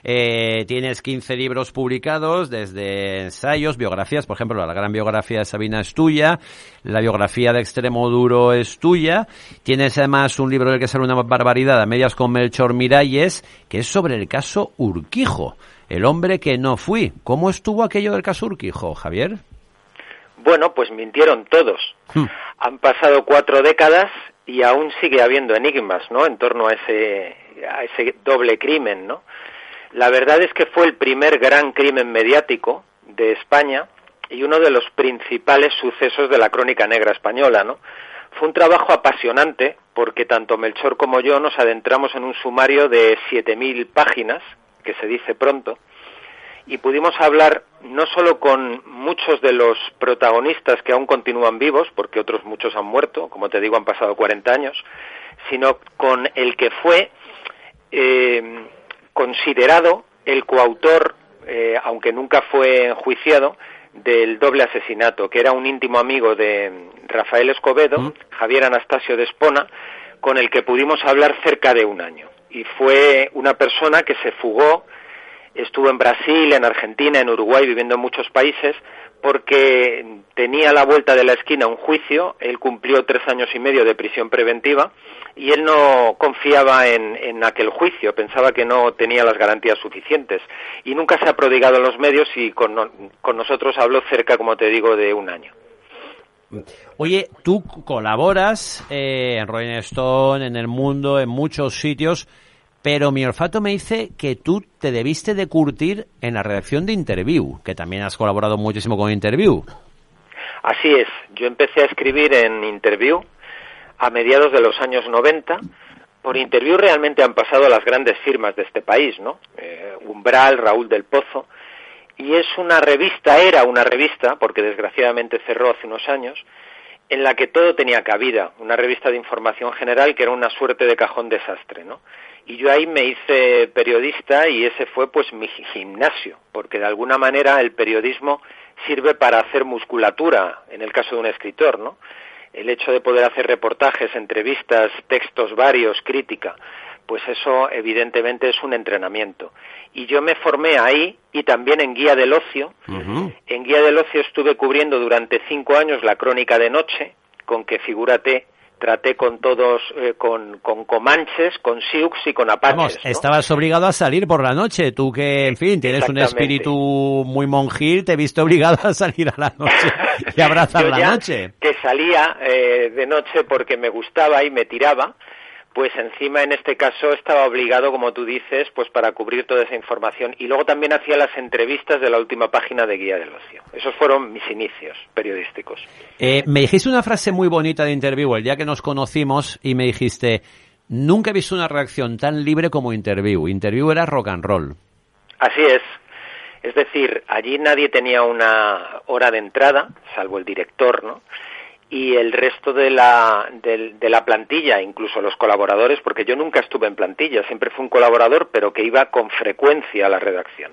Eh, tienes quince libros publicados, desde ensayos, biografías, por ejemplo, la gran biografía de Sabina es tuya, la biografía de Extremo Duro es tuya, tienes además un libro del que sale una barbaridad, a medias con Melchor Miralles, que es sobre el caso Urquijo, el hombre que no fui. ¿Cómo estuvo aquello del caso Urquijo, Javier? Bueno, pues mintieron todos. Hmm. Han pasado cuatro décadas y aún sigue habiendo enigmas, ¿no?, en torno a ese, a ese doble crimen, ¿no? La verdad es que fue el primer gran crimen mediático de España y uno de los principales sucesos de la crónica negra española, ¿no? Fue un trabajo apasionante porque tanto Melchor como yo nos adentramos en un sumario de siete mil páginas, que se dice pronto, y pudimos hablar no solo con muchos de los protagonistas que aún continúan vivos, porque otros muchos han muerto, como te digo, han pasado cuarenta años, sino con el que fue eh, considerado el coautor, eh, aunque nunca fue enjuiciado, del doble asesinato, que era un íntimo amigo de Rafael Escobedo, ¿Mm? Javier Anastasio de Espona, con el que pudimos hablar cerca de un año. Y fue una persona que se fugó, estuvo en Brasil, en Argentina, en Uruguay, viviendo en muchos países, porque tenía a la vuelta de la esquina un juicio. Él cumplió tres años y medio de prisión preventiva y él no confiaba en, en aquel juicio, pensaba que no tenía las garantías suficientes y nunca se ha prodigado en los medios y con, con nosotros habló cerca, como te digo, de un año. Oye, tú colaboras eh, en Rolling Stone, en El Mundo, en muchos sitios, pero mi olfato me dice que tú te debiste de curtir en la redacción de Interview, que también has colaborado muchísimo con Interview. Así es, yo empecé a escribir en Interview a mediados de los años noventa. Por Interview realmente han pasado las grandes firmas de este país, ¿no? Eh, Umbral, Raúl del Pozo, y es una revista, era una revista, porque desgraciadamente cerró hace unos años, en la que todo tenía cabida, una revista de información general que era una suerte de cajón desastre, ¿no? Y yo ahí me hice periodista y ese fue pues mi gimnasio, porque de alguna manera el periodismo sirve para hacer musculatura, en el caso de un escritor, ¿no? El hecho de poder hacer reportajes, entrevistas, textos varios, crítica, pues eso evidentemente es un entrenamiento. Y yo me formé ahí y también en Guía del Ocio. Uh-huh. En Guía del Ocio estuve cubriendo durante cinco años la crónica de noche, con que, figúrate, traté con todos, eh, con, con comanches, con sioux y con apaches. Vamos, ¿no? Estabas obligado a salir por la noche. Tú que, en fin, tienes un espíritu muy monjil, te viste obligado a salir a la noche y abrazar la noche. Que salía eh, de noche porque me gustaba y me tiraba, pues encima en este caso estaba obligado, como tú dices, pues para cubrir toda esa información. Y luego también hacía las entrevistas de la última página de Guía del Ocio. Esos fueron mis inicios periodísticos. Eh, me dijiste una frase muy bonita de Interview el día que nos conocimos y me dijiste, nunca he visto una redacción tan libre como Interview. Interview era rock and roll. Así es. Es decir, allí nadie tenía una hora de entrada, salvo el director, ¿no? Y el resto de la, de, de la plantilla, incluso los colaboradores, porque yo nunca estuve en plantilla, siempre fui un colaborador, pero que iba con frecuencia a la redacción.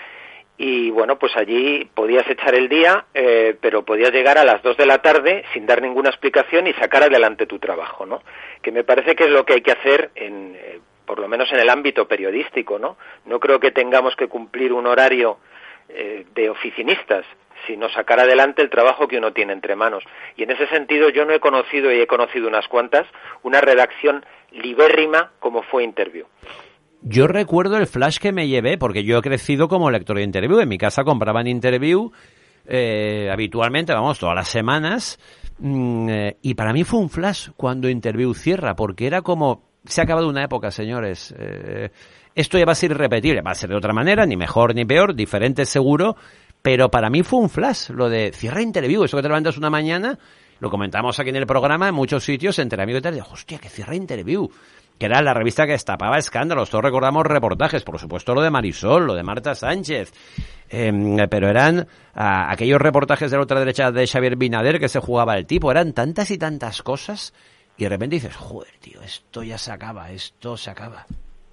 Y bueno, pues allí podías echar el día, eh, pero podías llegar a las dos de la tarde sin dar ninguna explicación y sacar adelante tu trabajo, ¿no? Que me parece que es lo que hay que hacer, en, eh, por lo menos en el ámbito periodístico, ¿no? No creo que tengamos que cumplir un horario eh, de oficinistas, sino sacar adelante el trabajo que uno tiene entre manos. Y en ese sentido yo no he conocido, y he conocido unas cuantas, una redacción libérrima como fue Interview. Yo recuerdo el flash que me llevé, porque yo he crecido como lector de Interview. En mi casa compraban Interview eh, habitualmente, vamos, todas las semanas. Mm, eh, y para mí fue un flash cuando Interview cierra, porque era como, se ha acabado una época, señores. Eh, esto ya va a ser irrepetible, va a ser de otra manera, ni mejor ni peor, diferente seguro. Pero para mí fue un flash, lo de cierra Interview, eso que te levantas una mañana, lo comentamos aquí en el programa, en muchos sitios, entre amigos y tal, y digo, hostia, que cierra Interview, que era la revista que destapaba escándalos, todos recordamos reportajes, por supuesto lo de Marisol, lo de Marta Sánchez, eh, pero eran a, aquellos reportajes de la ultraderecha de Xavier Binader que se jugaba el tipo, eran tantas y tantas cosas, y de repente dices, joder, tío, esto ya se acaba, esto se acaba.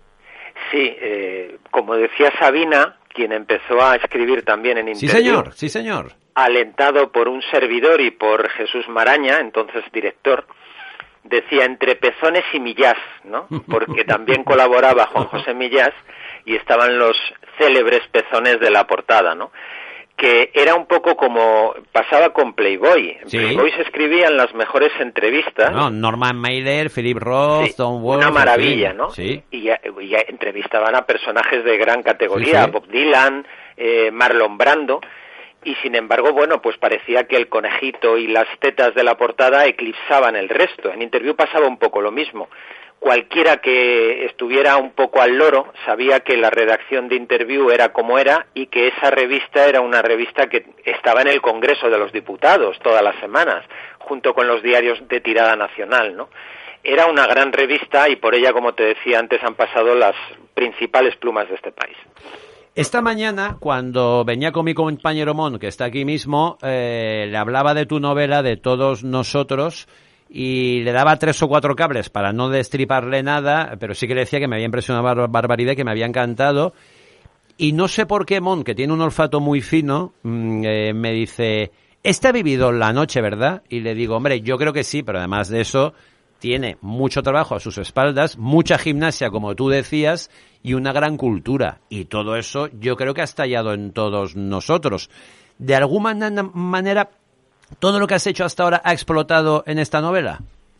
Sí, eh, como decía Sabina, quien empezó a escribir también en Interview. Sí, señor, sí, señor. Alentado por un servidor y por Jesús Maraña, entonces director, decía entre pezones y Millás, ¿no? Porque también colaboraba Juan José Millás y estaban los célebres pezones de la portada, ¿no? Que era un poco como pasaba con Playboy. En ¿Sí? Playboy se escribían las mejores entrevistas. No, Norman Mailer, Philip Roth, sí, Tom Wolfe. Una maravilla, sí, ¿no? Sí. Y, y, y entrevistaban a personajes de gran categoría, sí, sí. Bob Dylan, eh, Marlon Brando. Y sin embargo, bueno, pues parecía que el conejito y las tetas de la portada eclipsaban el resto. En Interview pasaba un poco lo mismo. Cualquiera que estuviera un poco al loro sabía que la redacción de Interview era como era y que esa revista era una revista que estaba en el Congreso de los Diputados todas las semanas, junto con los diarios de tirada nacional, ¿no? Era una gran revista y por ella, como te decía antes, han pasado las principales plumas de este país. Esta mañana, cuando venía con mi compañero Mon, que está aquí mismo, eh, le hablaba de tu novela, de Todos Nosotros, y le daba tres o cuatro cables para no destriparle nada, pero sí que le decía que me había impresionado bar- barbaridad, que me había encantado. Y no sé por qué Mon, que tiene un olfato muy fino, mmm, eh, me dice, este ha vivido la noche, ¿verdad? Y le digo, hombre, yo creo que sí, pero además de eso, tiene mucho trabajo a sus espaldas, mucha gimnasia, como tú decías, y una gran cultura. Y todo eso yo creo que ha estallado en todos nosotros. De alguna manera, ¿todo lo que has hecho hasta ahora ha explotado en esta novela?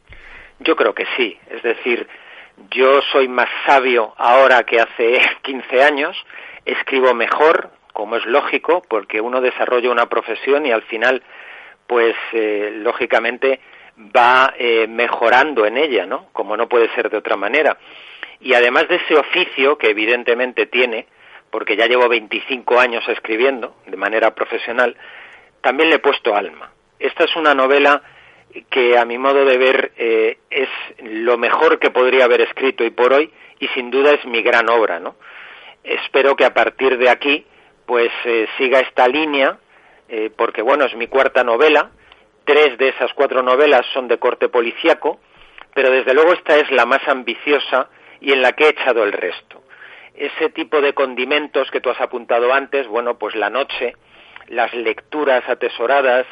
Yo creo que sí. Es decir, yo soy más sabio ahora que hace quince años, escribo mejor, como es lógico, porque uno desarrolla una profesión y al final, pues, eh, lógicamente, va eh, mejorando en ella, ¿no? Como no puede ser de otra manera. Y además de ese oficio que evidentemente tiene, porque ya llevo veinticinco años escribiendo de manera profesional, también le he puesto alma. Esta es una novela que a mi modo de ver eh, es lo mejor que podría haber escrito y por hoy, y sin duda es mi gran obra, ¿no? Espero que a partir de aquí pues eh, siga esta línea, eh, porque bueno, es mi cuarta novela. Tres de esas cuatro novelas son de corte policíaco, pero desde luego esta es la más ambiciosa y en la que he echado el resto. Ese tipo de condimentos que tú has apuntado antes, bueno, pues la noche, las lecturas atesoradas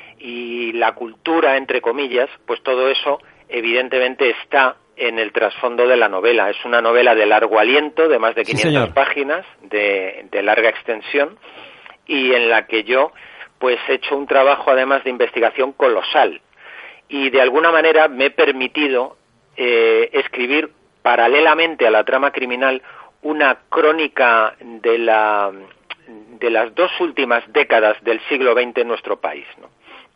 y la cultura, entre comillas, pues todo eso evidentemente está en el trasfondo de la novela. Es una novela de largo aliento, de más de quinientas sí, páginas, de, de larga extensión, y en la que yo pues he hecho un trabajo además de investigación colosal. Y de alguna manera me he permitido eh, escribir paralelamente a la trama criminal una crónica de la de las dos últimas décadas del siglo veinte en nuestro país, ¿no?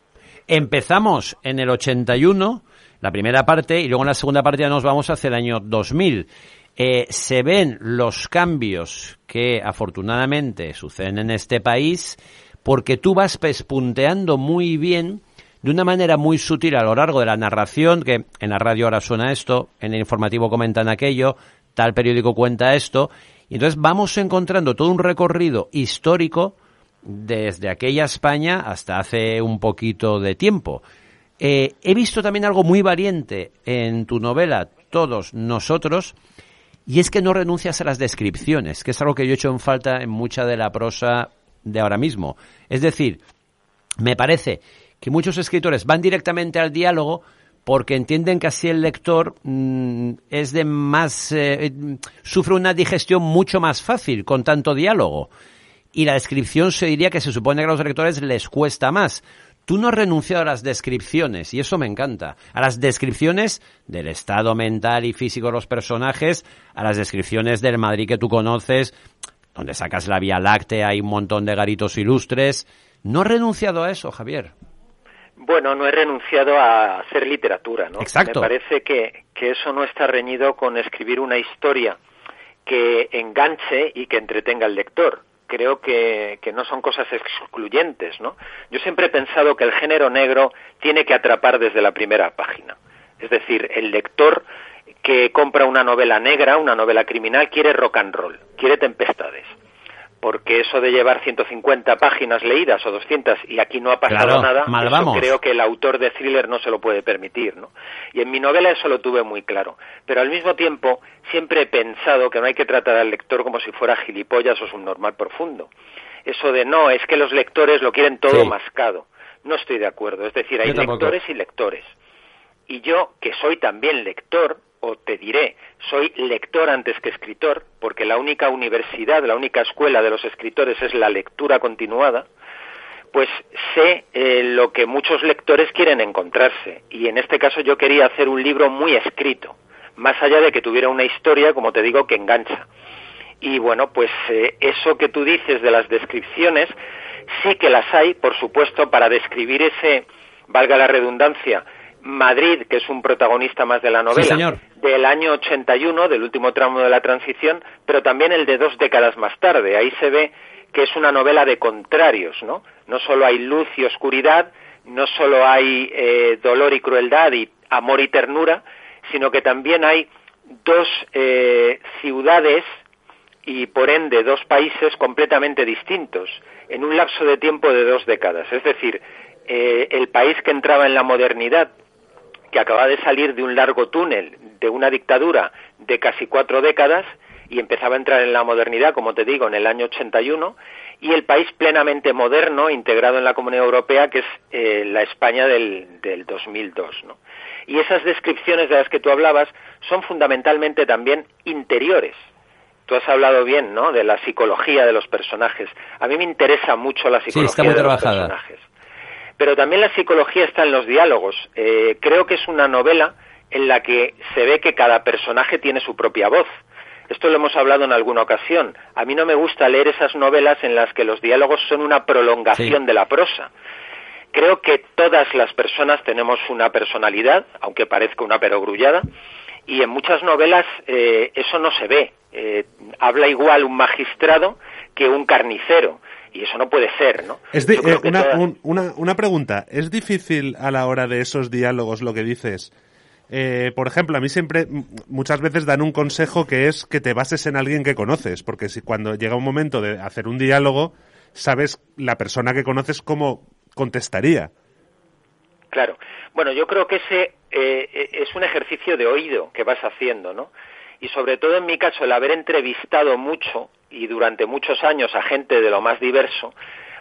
Empezamos en el ochenta y uno, la primera parte, y luego en la segunda parte ya nos vamos hacia el año dos mil. Eh, se ven los cambios que afortunadamente suceden en este país porque tú vas pespunteando muy bien, de una manera muy sutil a lo largo de la narración, que en la radio ahora suena esto, en el informativo comentan aquello, tal periódico cuenta esto, y entonces vamos encontrando todo un recorrido histórico desde aquella España hasta hace un poquito de tiempo. Eh, he visto también algo muy valiente en tu novela, Todos Nosotros, y es que no renuncias a las descripciones, que es algo que yo he hecho en falta en mucha de la prosa de ahora mismo. Es decir, me parece que muchos escritores van directamente al diálogo porque entienden que así el lector mmm, es de más eh, sufre una digestión mucho más fácil con tanto diálogo, y la descripción se diría que se supone que a los lectores les cuesta más. Tú no has renunciado a las descripciones, y eso me encanta, a las descripciones del estado mental y físico de los personajes, a las descripciones del Madrid que tú conoces, donde sacas la Vía Láctea, hay un montón de garitos ilustres. ¿No has renunciado a eso, Javier? Bueno, no he renunciado a hacer literatura, ¿no? Exacto. Me parece que, que eso no está reñido con escribir una historia que enganche y que entretenga al lector. Creo que, que no son cosas excluyentes, ¿no? Yo siempre he pensado que el género negro tiene que atrapar desde la primera página. Es decir, el lector que compra una novela negra, una novela criminal, quiere rock and roll, quiere tempestades. Porque eso de llevar ciento cincuenta páginas leídas o doscientas y aquí no ha pasado claro, nada, mal eso vamos. Creo que el autor de thriller no se lo puede permitir, ¿no? Y en mi novela eso lo tuve muy claro. Pero al mismo tiempo siempre he pensado que no hay que tratar al lector como si fuera gilipollas o subnormal profundo. Eso de no, es que los lectores lo quieren todo sí. mascado. No estoy de acuerdo. Es decir, hay Yo tampoco. lectores y lectores. Y yo, que soy también lector, o te diré, soy lector antes que escritor, porque la única universidad, la única escuela de los escritores es la lectura continuada, pues sé eh, lo que muchos lectores quieren encontrarse. Y en este caso yo quería hacer un libro muy escrito, más allá de que tuviera una historia, como te digo, que engancha. Y bueno, pues eh, eso que tú dices de las descripciones, sí que las hay, por supuesto, para describir ese, valga la redundancia, Madrid, que es un protagonista más de la novela, sí, señor. Del año ochenta y uno, del último tramo de la transición, pero también el de dos décadas más tarde. Ahí se ve que es una novela de contrarios, ¿no? No solo hay luz y oscuridad, no solo hay eh, dolor y crueldad y amor y ternura, sino que también hay dos eh, ciudades y por ende dos países completamente distintos en un lapso de tiempo de dos décadas. Es decir, eh, el país que entraba en la modernidad, que acaba de salir de un largo túnel, de una dictadura de casi cuatro décadas, y empezaba a entrar en la modernidad, como te digo, en el año ochenta y uno, y el país plenamente moderno, integrado en la Comunidad Europea, que es eh, la España del, del dos mil dos, ¿no? Y esas descripciones de las que tú hablabas son fundamentalmente también interiores. Tú has hablado bien, ¿no?, de la psicología de los personajes. A mí me interesa mucho la psicología sí, está muy de trabajada. los personajes. Pero también la psicología está en los diálogos. Eh, creo que es una novela en la que se ve que cada personaje tiene su propia voz. Esto lo hemos hablado en alguna ocasión. A mí no me gusta leer esas novelas en las que los diálogos son una prolongación sí. de la prosa. Creo que todas las personas tenemos una personalidad, aunque parezca una perogrullada, y en muchas novelas eh, eso no se ve. Eh, habla igual un magistrado que un carnicero. Y eso no puede ser, ¿no? Es de, eh, una, toda... un, una, una pregunta. ¿Es difícil a la hora de esos diálogos lo que dices? Eh, por ejemplo, a mí siempre, muchas veces dan un consejo que es que te bases en alguien que conoces, porque si cuando llega un momento de hacer un diálogo, sabes la persona que conoces cómo contestaría. Claro. Bueno, yo creo que ese eh, es un ejercicio de oído que vas haciendo, ¿no? Y sobre todo en mi caso, el haber entrevistado mucho y durante muchos años a gente de lo más diverso,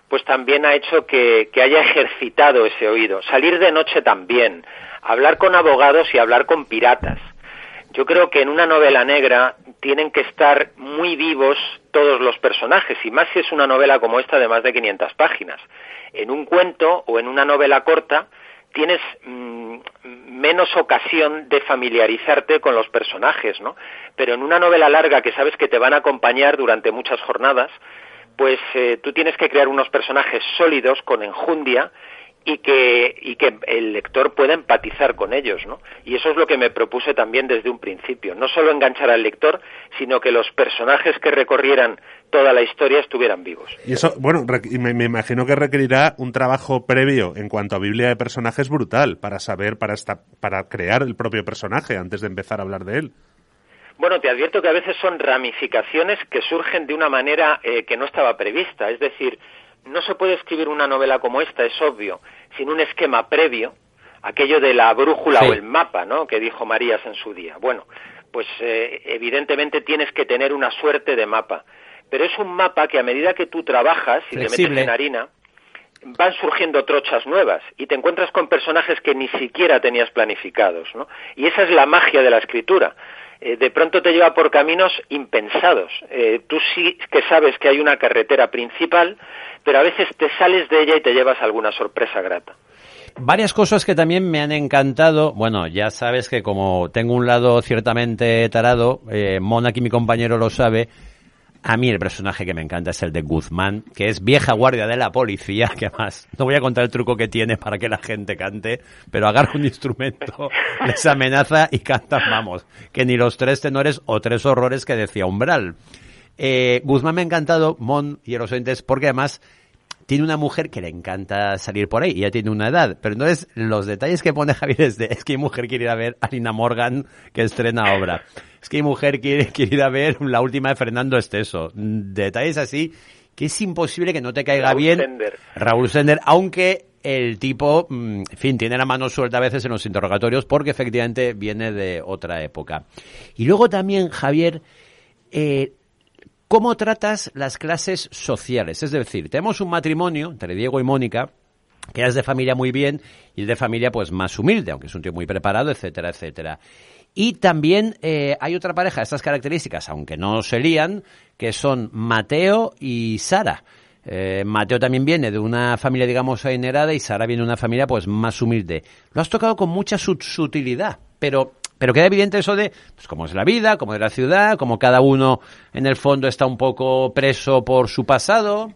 pues también ha hecho que, que haya ejercitado ese oído. Salir de noche también, hablar con abogados y hablar con piratas. Yo creo que en una novela negra tienen que estar muy vivos todos los personajes, y más si es una novela como esta de más de quinientas páginas. En un cuento o en una novela corta tienes mmm, menos ocasión de familiarizarte con los personajes, ¿no? Pero en una novela larga que sabes que te van a acompañar durante muchas jornadas, pues eh, tú tienes que crear unos personajes sólidos, con enjundia, y que y que el lector pueda empatizar con ellos, ¿no? Y eso es lo que me propuse también desde un principio, no solo enganchar al lector, sino que los personajes que recorrieran toda la historia estuvieran vivos. Y eso, bueno, me, me imagino que requerirá un trabajo previo en cuanto a Biblia de personajes brutal, para saber, para esta, para crear el propio personaje antes de empezar a hablar de él. Bueno, te advierto que a veces son ramificaciones que surgen de una manera eh, que no estaba prevista. Es decir, no se puede escribir una novela como esta, es obvio, sin un esquema previo, aquello de la brújula, sí, o el mapa, ¿no?, que dijo Marías en su día. Bueno, pues eh, evidentemente tienes que tener una suerte de mapa. Pero es un mapa que a medida que tú trabajas y te metes en harina, van surgiendo trochas nuevas y te encuentras con personajes que ni siquiera tenías planificados, ¿no? Y esa es la magia de la escritura. Eh, de pronto te lleva por caminos impensados. Eh, tú sí que sabes que hay una carretera principal, pero a veces te sales de ella y te llevas alguna sorpresa grata. Varias cosas que también me han encantado. Bueno, ya sabes que como tengo un lado ciertamente tarado, eh, Mon, aquí mi compañero, lo sabe. A mí el personaje que me encanta es el de Guzmán, que es vieja guardia de la policía, que además no voy a contar el truco que tiene para que la gente cante, pero agarra un instrumento, les amenaza y cantan, vamos, que ni los tres tenores o tres horrores que decía Umbral. Eh, Guzmán me ha encantado, Mon y los oyentes, porque además tiene una mujer que le encanta salir por ahí y ya tiene una edad, pero entonces los detalles que pone Javier es de, es que mi mujer quiere ir a ver a Lina Morgan, que estrena obra. Es que mi mujer quiere, quiere ir a ver la última de Fernando Esteso. Detalles así que es imposible que no te caiga Raúl bien Sender. Raúl Sender, aunque el tipo, en fin, tiene la mano suelta a veces en los interrogatorios porque efectivamente viene de otra época. Y luego también, Javier, eh, ¿cómo tratas las clases sociales? Es decir, tenemos un matrimonio entre Diego y Mónica, que es de familia muy bien y es de familia pues más humilde, aunque es un tío muy preparado, etcétera, etcétera. Y también eh, hay otra pareja de estas características, aunque no se lían, que son Mateo y Sara. Eh, Mateo también viene de una familia, digamos, adinerada, y Sara viene de una familia pues más humilde. Lo has tocado con mucha sutilidad, pero... Pero queda evidente eso de, pues cómo es la vida, cómo es la ciudad, cómo cada uno en el fondo está un poco preso por su pasado.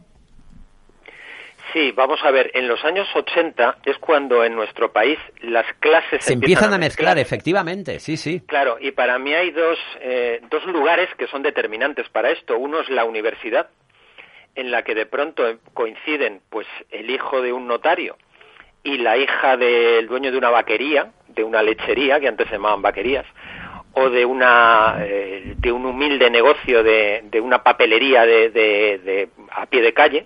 Sí, vamos a ver, en los años ochenta es cuando en nuestro país las clases se empiezan, empiezan a mezclar, mezclar, efectivamente, sí, sí. Claro, y para mí hay dos, eh, dos lugares que son determinantes para esto. Uno es la universidad, en la que de pronto coinciden pues el hijo de un notario y la hija del dueño de una vaquería, de una lechería, que antes se llamaban vaquerías, o de una eh, de un humilde negocio de, de una papelería de, de, de a pie de calle,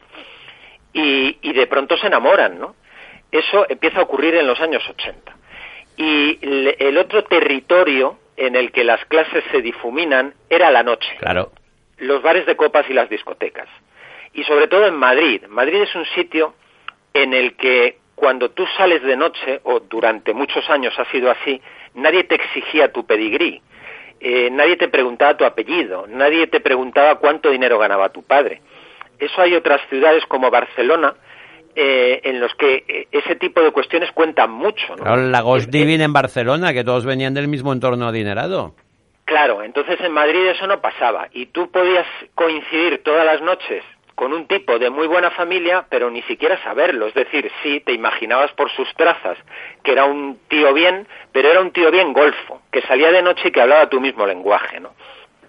y, y de pronto se enamoran, ¿no? Eso empieza a ocurrir en los años ochenta. Y el, el otro territorio en el que las clases se difuminan era la noche. Claro. Los bares de copas y las discotecas. Y sobre todo en Madrid. Madrid es un sitio en el que cuando tú sales de noche, o durante muchos años ha sido así, nadie te exigía tu pedigrí, eh, nadie te preguntaba tu apellido, nadie te preguntaba cuánto dinero ganaba tu padre. Eso hay otras ciudades como Barcelona, eh, en los que ese tipo de cuestiones cuentan mucho, ¿no? Claro, la Ghost Divine en Barcelona, que todos venían del mismo entorno adinerado. Claro, entonces en Madrid eso no pasaba, y tú podías coincidir todas las noches con un tipo de muy buena familia, pero ni siquiera saberlo. Es decir, sí, te imaginabas por sus trazas que era un tío bien, pero era un tío bien golfo, que salía de noche y que hablaba tu mismo lenguaje, ¿no?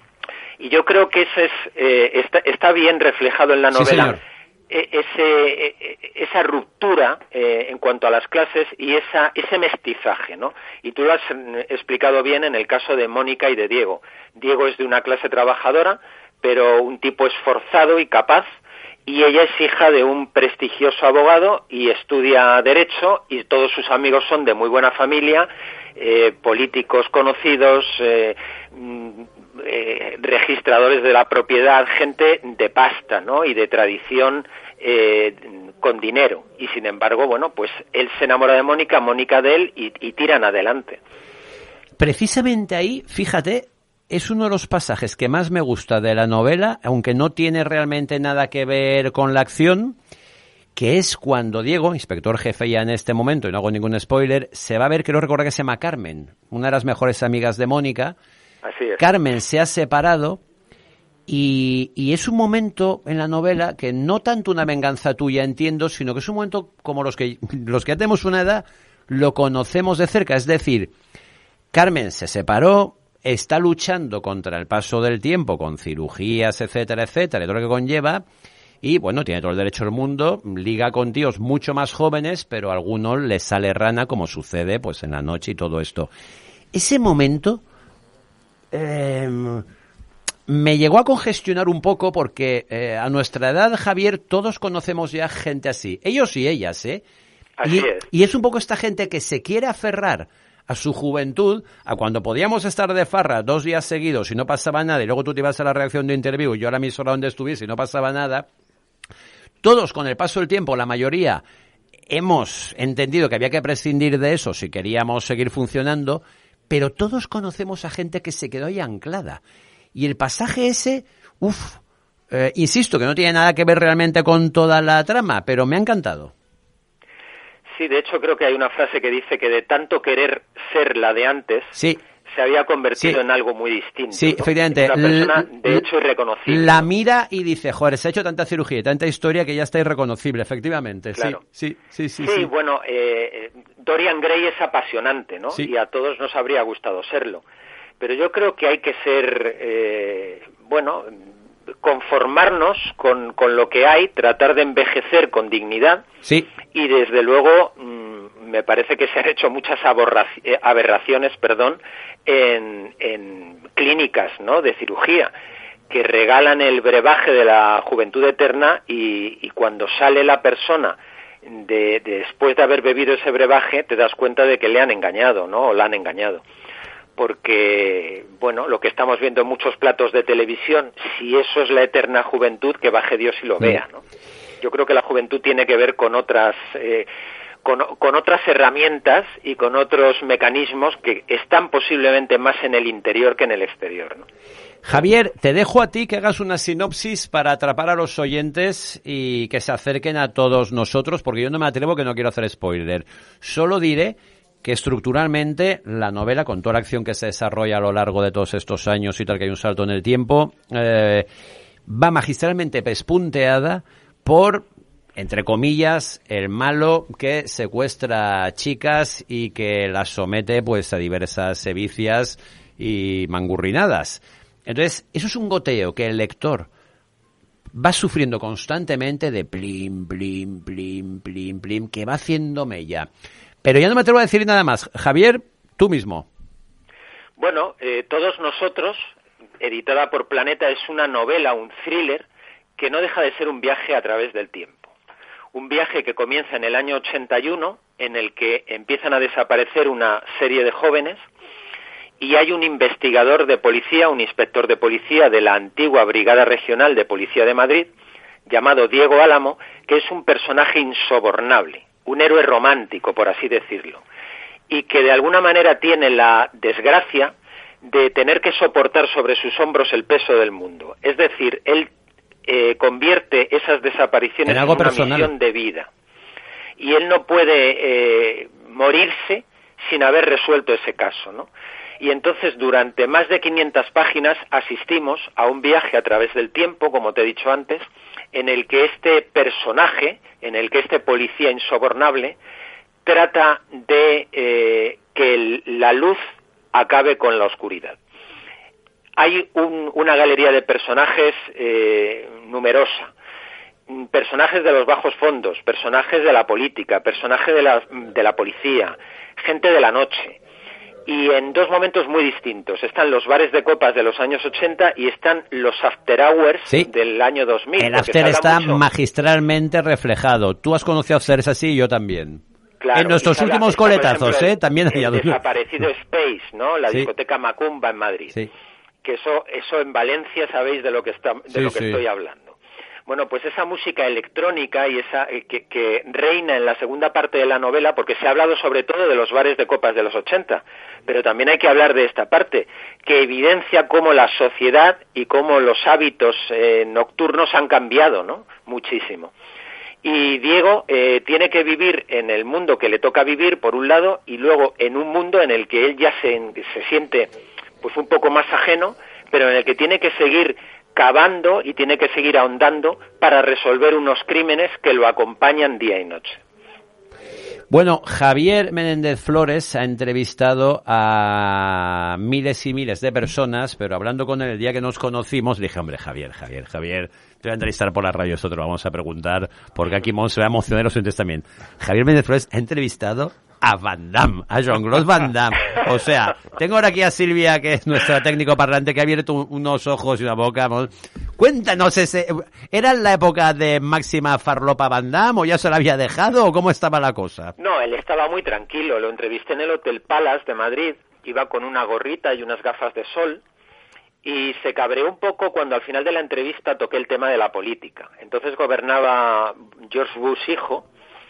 Y yo creo que ese es, eh, está, está bien reflejado en la novela, sí, eh, ese, eh, esa ruptura eh, en cuanto a las clases y esa, ese mestizaje, ¿no? Y tú lo has explicado bien en el caso de Mónica y de Diego. Diego es de una clase trabajadora, pero un tipo esforzado y capaz, y ella es hija de un prestigioso abogado y estudia Derecho, y todos sus amigos son de muy buena familia, eh, políticos conocidos, eh, eh, registradores de la propiedad, gente de pasta, ¿no? Y de tradición eh, con dinero. Y sin embargo, bueno, pues él se enamora de Mónica, Mónica de él y, y tiran adelante. Precisamente ahí, fíjate, es uno de los pasajes que más me gusta de la novela, aunque no tiene realmente nada que ver con la acción, que es cuando Diego, inspector jefe ya en este momento, y no hago ningún spoiler, se va a ver, creo recordar que se llama Carmen, una de las mejores amigas de Mónica. Así es. Carmen se ha separado y, y es un momento en la novela que no tanto una venganza tuya, entiendo, sino que es un momento como los que, los que ya tenemos una edad, lo conocemos de cerca. Es decir, Carmen se separó, está luchando contra el paso del tiempo con cirugías, etcétera, etcétera, y todo lo que conlleva. Y, bueno, tiene todo el derecho del mundo, liga con tíos mucho más jóvenes, pero a algunos les sale rana, como sucede pues en la noche y todo esto. Ese momento eh, me llegó a congestionar un poco porque eh, a nuestra edad, Javier, todos conocemos ya gente así. Ellos y ellas, ¿eh? Así y, es. y es un poco esta gente que se quiere aferrar a su juventud, a cuando podíamos estar de farra dos días seguidos y no pasaba nada, y luego tú te ibas a la reacción de interview y yo a la emisora donde estuviese y no pasaba nada. Todos, con el paso del tiempo, la mayoría, hemos entendido que había que prescindir de eso si queríamos seguir funcionando, pero todos conocemos a gente que se quedó ahí anclada. Y el pasaje ese, uff, eh, insisto, que no tiene nada que ver realmente con toda la trama, pero me ha encantado. Sí, de hecho creo que hay una frase que dice que de tanto querer ser la de antes, sí. se había convertido Sí. en algo muy distinto. Sí, ¿no? efectivamente. Es una persona, L- de hecho, irreconocible. La mira y dice, joder, se ha hecho tanta cirugía y tanta historia que ya está irreconocible, efectivamente. Claro. Sí, sí, sí, sí. Sí, sí. bueno, eh, Dorian Gray es apasionante, ¿no? Sí. Y a todos nos habría gustado serlo. Pero yo creo que hay que ser, eh, bueno, conformarnos con, con lo que hay, tratar de envejecer con dignidad. Sí. Y desde luego mmm, me parece que se han hecho muchas aberraci- eh, aberraciones, perdón, en, en clínicas, ¿no?, de cirugía, que regalan el brebaje de la juventud eterna y, y cuando sale la persona de, de después de haber bebido ese brebaje te das cuenta de que le han engañado, ¿no?, o la han engañado. Porque, bueno, lo que estamos viendo en muchos platos de televisión, si eso es la eterna juventud, que baje Dios y lo vea, ¿no? Yo creo que la juventud tiene que ver con otras, eh, con, con otras herramientas y con otros mecanismos que están posiblemente más en el interior que en el exterior, ¿no? Javier, te dejo a ti que hagas una sinopsis para atrapar a los oyentes y que se acerquen a todos nosotros, porque yo no me atrevo, que no quiero hacer spoiler. Solo diré que estructuralmente la novela, con toda la acción que se desarrolla a lo largo de todos estos años y tal, que hay un salto en el tiempo, eh, va magistralmente pespunteada por, entre comillas, el malo que secuestra chicas y que las somete pues a diversas sevicias y mangurrinadas. Entonces, eso es un goteo que el lector va sufriendo constantemente de plim, plim, plim, plim, plim, que va haciendo mella. Pero ya no me atrevo a decir nada más. Javier, tú mismo. Bueno, eh, Todos nosotros, editada por Planeta, es una novela, un thriller, que no deja de ser un viaje a través del tiempo. Un viaje que comienza en el año ochenta y uno, en el que empiezan a desaparecer una serie de jóvenes, y hay un investigador de policía, un inspector de policía de la antigua Brigada Regional de Policía de Madrid, llamado Diego Álamo, que es un personaje insobornable, un héroe romántico, por así decirlo, y que de alguna manera tiene la desgracia de tener que soportar sobre sus hombros el peso del mundo. Es decir, él eh, convierte esas desapariciones en en, algo una personal. misión de vida. Y él no puede eh, morirse sin haber resuelto ese caso, ¿no? Y entonces, durante más de quinientas páginas, asistimos a un viaje a través del tiempo, como te he dicho antes, en el que este personaje, en el que este policía insobornable, trata de eh, que el, la luz acabe con la oscuridad. Hay un, una galería de personajes eh, numerosa, personajes de los bajos fondos, personajes de la política, personajes de la, de la policía, gente de la noche, y en dos momentos muy distintos. Están los bares de copas de los años ochenta y están los after hours Sí. del año dos mil. El porque after se habla está mucho- magistralmente reflejado. Tú has conocido afters así y yo también. Claro, en nuestros y se habla- últimos está, por coletazos, ejemplo, ¿eh? También hay el algunos. desaparecido Space, ¿no? La Sí. discoteca Macumba en Madrid. Sí. Que eso, eso en Valencia sabéis de lo que está, de Sí, lo que sí. estoy hablando. Bueno, pues esa música electrónica y esa eh, que, que reina en la segunda parte de la novela, porque se ha hablado sobre todo de los bares de copas de los ochenta, pero también hay que hablar de esta parte, que evidencia cómo la sociedad y cómo los hábitos eh, nocturnos han cambiado, ¿no? Muchísimo. Y Diego eh, tiene que vivir en el mundo que le toca vivir, por un lado, y luego en un mundo en el que él ya se, se siente pues un poco más ajeno, pero en el que tiene que seguir cavando y tiene que seguir ahondando para resolver unos crímenes que lo acompañan día y noche. Bueno, Javier Menéndez Flores ha entrevistado a miles y miles de personas, pero hablando con él el día que nos conocimos, le dije, hombre, Javier, Javier, Javier, te voy a entrevistar por la radio, esto te lo vamos a preguntar, porque aquí se va a emocionar los oyentes también. Javier Menéndez Flores ha entrevistado a Van Damme, a Jean-Claude Van Damme. O sea, tengo ahora aquí a Silvia, que es nuestra técnico parlante, que ha abierto unos ojos y una boca. Cuéntanos, ese, ¿era en la época de máxima farlopa Van Damme o ya se la había dejado o cómo estaba la cosa? No, él estaba muy tranquilo, lo entrevisté en el Hotel Palace de Madrid, iba con una gorrita y unas gafas de sol y se cabreó un poco cuando al final de la entrevista toqué el tema de la política. Entonces gobernaba George Bush hijo,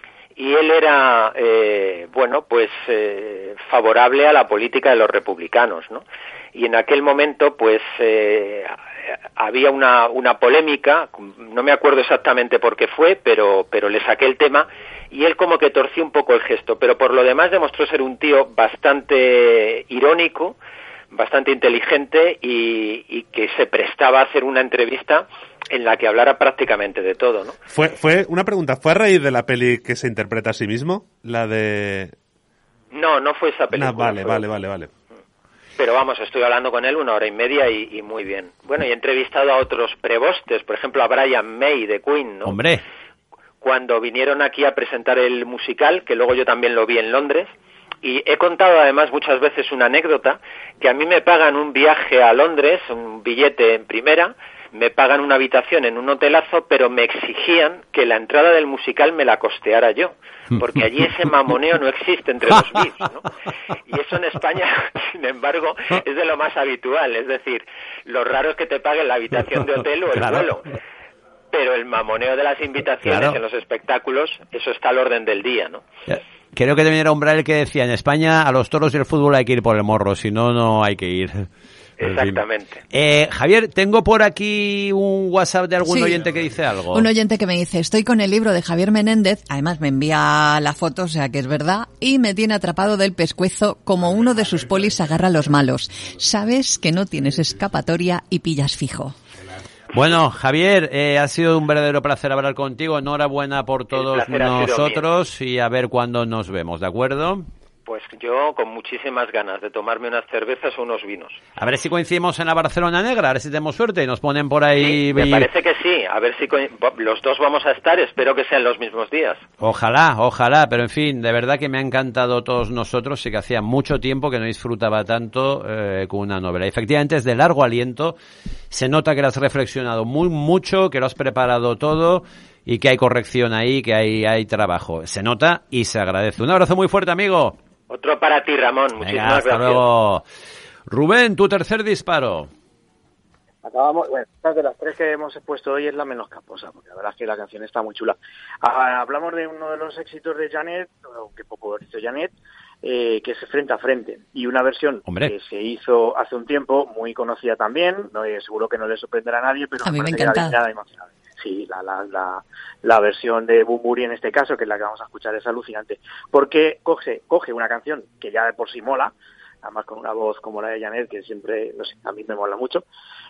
y él era, eh, bueno, pues eh, favorable a la política de los republicanos, ¿no? Y en aquel momento, pues, eh, había una, una polémica, no me acuerdo exactamente por qué fue, pero, pero le saqué el tema, y él como que torció un poco el gesto, pero por lo demás demostró ser un tío bastante irónico, bastante inteligente, y, y que se prestaba a hacer una entrevista en la que hablara prácticamente de todo, ¿no? Fue, fue una pregunta, ¿fue a raíz de la peli que se interpreta a sí mismo? La de... No, no fue esa película. No, vale, fue... vale, vale, vale. Pero vamos, estoy hablando con él una hora y media y, y muy bien. Bueno, y he entrevistado a otros prebostes, por ejemplo a Brian May de Queen, ¿no? Hombre. Cuando vinieron aquí a presentar el musical, que luego yo también lo vi en Londres, y he contado además muchas veces una anécdota, que a mí me pagan un viaje a Londres, un billete en primera, me pagan una habitación en un hotelazo, pero me exigían que la entrada del musical me la costeara yo, porque allí ese mamoneo no existe entre los V I Ps, ¿no? Y eso en España, sin embargo, es de lo más habitual, es decir, lo raro es que te paguen la habitación de hotel o el Claro. vuelo, pero el mamoneo de las invitaciones Claro. en los espectáculos, eso está al orden del día, ¿no? Creo que también era Umbral el que decía, en España a los toros y el fútbol hay que ir por el morro, si no, no hay que ir. Exactamente. Eh, Javier, tengo por aquí un WhatsApp de algún Sí. oyente que dice algo. Un oyente que me dice, estoy con el libro de Javier Menéndez, además me envía la foto, o sea que es verdad, y me tiene atrapado del pescuezo como uno de sus polis agarra a los malos. Sabes que no tienes escapatoria y pillas fijo. Bueno, Javier, eh, ha sido un verdadero placer hablar contigo. Enhorabuena por todos placer ha sido nosotros y a ver cuándo nos vemos, ¿de acuerdo? Pues yo con muchísimas ganas de tomarme unas cervezas o unos vinos. A ver si coincidimos en la Barcelona Negra, a ver si tenemos suerte y nos ponen por ahí. Sí, me parece que sí, a ver si co- los dos vamos a estar, espero que sean los mismos días. Ojalá, ojalá, pero en fin, de verdad que me ha encantado todos nosotros y que hacía mucho tiempo que no disfrutaba tanto eh, con una novela. Y efectivamente es de largo aliento, se nota que lo has reflexionado muy mucho, que lo has preparado todo y que hay corrección ahí, que hay, hay trabajo. Se nota y se agradece. Un abrazo muy fuerte, amigo. Otro para ti, Ramón, Venga, muchísimas hasta gracias. luego. Rubén, tu tercer disparo. Acabamos, bueno, esta de las tres que hemos expuesto hoy es la menos caposa, porque la verdad es que la canción está muy chula. Ah, hablamos de uno de los éxitos de Janet, o que popularizó Janet, eh, que es Frente a Frente, y una versión Hombre. que se hizo hace un tiempo, muy conocida también, no, eh, seguro que no le sorprenderá a nadie, pero A mí me parece que era encanta. digna de emocionar. Sí, la, la, la, la versión de Bunbury en este caso, que es la que vamos a escuchar, es alucinante, porque coge, coge una canción que ya de por sí mola, además con una voz como la de Janet, que siempre, no sé, a mí me mola mucho,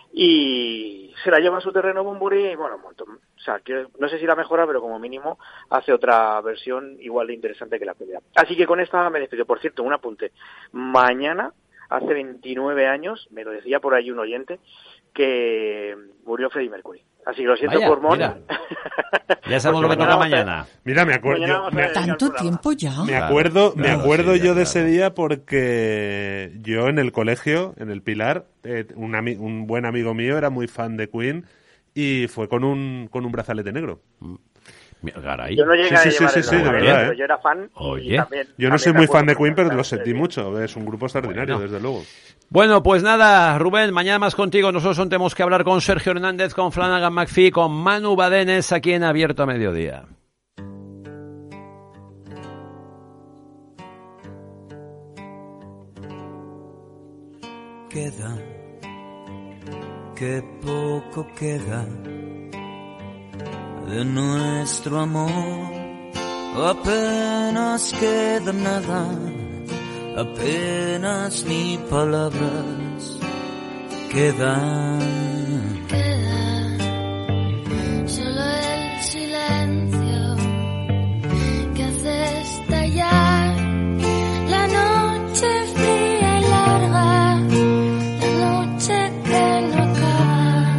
y se la lleva a su terreno Bunbury y bueno, un montón. O sea, que no sé si la mejora, pero como mínimo hace otra versión igual de interesante que la primera. Así que con esta me despido. Por cierto, un apunte. Mañana, hace veintinueve años, me lo decía por ahí un oyente, que murió Freddie Mercury. Así que lo siento Vaya, por Mon. mira. Ya sabemos lo que toca mañana. Mira, me acuerdo. Mañana yo- vamos a me- dedicar el ¿Tanto programa. tiempo ya? Me Claro, acuerdo, me claro, acuerdo sí, ya, yo de claro. ese día porque yo en el colegio, en el Pilar, eh, un, ami- un buen amigo mío era muy fan de Queen y fue con un con un brazalete negro. Caray. Yo no llegué Sí, a sí, sí, llevar sí, el sí, de nombre, verdad, pero ¿eh? yo era fan. y Oye. también- Yo no también soy me muy acuerdo fan de Queen, pero lo perfectamente sentí de- mucho. Es un grupo extraordinario, Bueno. desde luego. Bueno, pues nada, Rubén, mañana más contigo. Nosotros tenemos que hablar con Sergio Hernández, con Flanagan McPhee, con Manu Badenes, aquí en Abierto a Mediodía. Queda, que poco queda de nuestro amor, apenas queda nada, apenas ni palabras quedan. Queda solo el silencio que hace estallar la noche fría y larga, la noche que no acaba,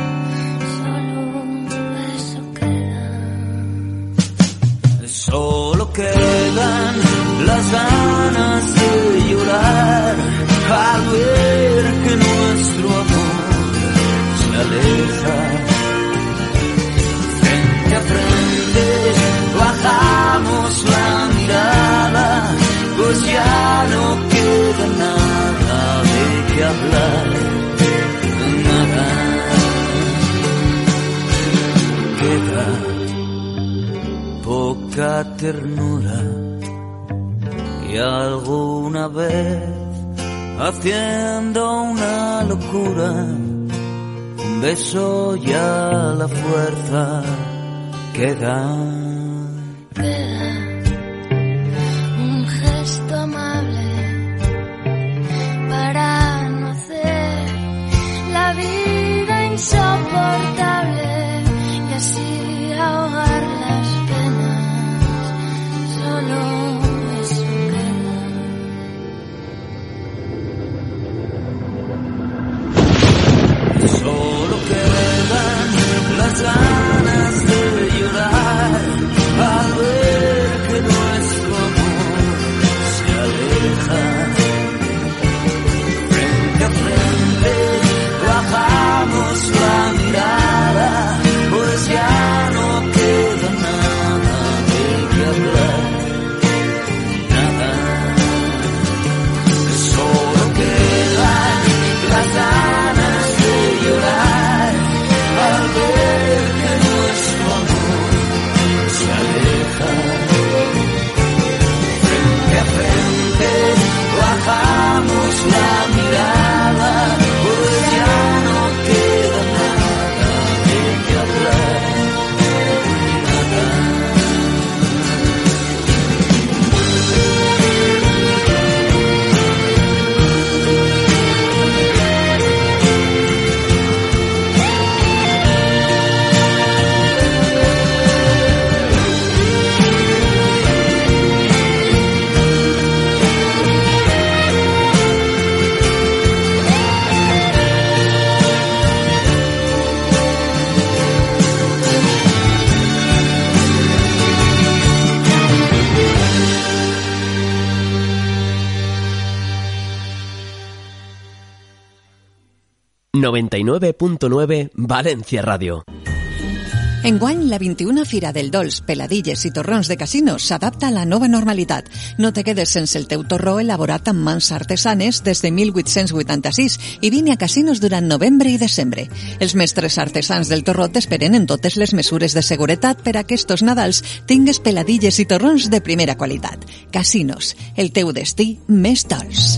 solo eso queda. Solo quedan las ganas de llorar al ver que nuestro amor se aleja. Frente a frente bajamos la mirada, pues ya no queda nada de qué hablar, nada. Queda poca ternura y alguna vez haciendo una locura, un beso ya la fuerza queda. Queda un gesto amable para no hacer la vida insoportable y así ahogar las penas. Solo eso queda. Solo quedan las ganas de llorar al ver que nuestro amor se aleja. Frente a frente bajamos la mirada, pues ya no queda nada de qué hablar, nada. Solo quedan las ganas de llorar al ver que nuestro amor se aleja. Frente a frente bajamos la mirada, pues ya no queda nada de qué hablar, nada. noventa y nueve punto nueve Valencia Radio. Enguany, la vint-i-una Fira del Dolç, Peladilles i Torrons de Casinos s'adapta a la nova normalitat. No te quedes sense el teu torró elaborat amb mans artesanes des de mil vuit-cents vuitanta-sis i vine a Casinos durant novembre i desembre. Els mestres artesans del torró t'esperen en totes les mesures de seguretat per a que estos Nadals tingues peladilles i torrons de primera qualitat. Casinos, el teu destí més dolç.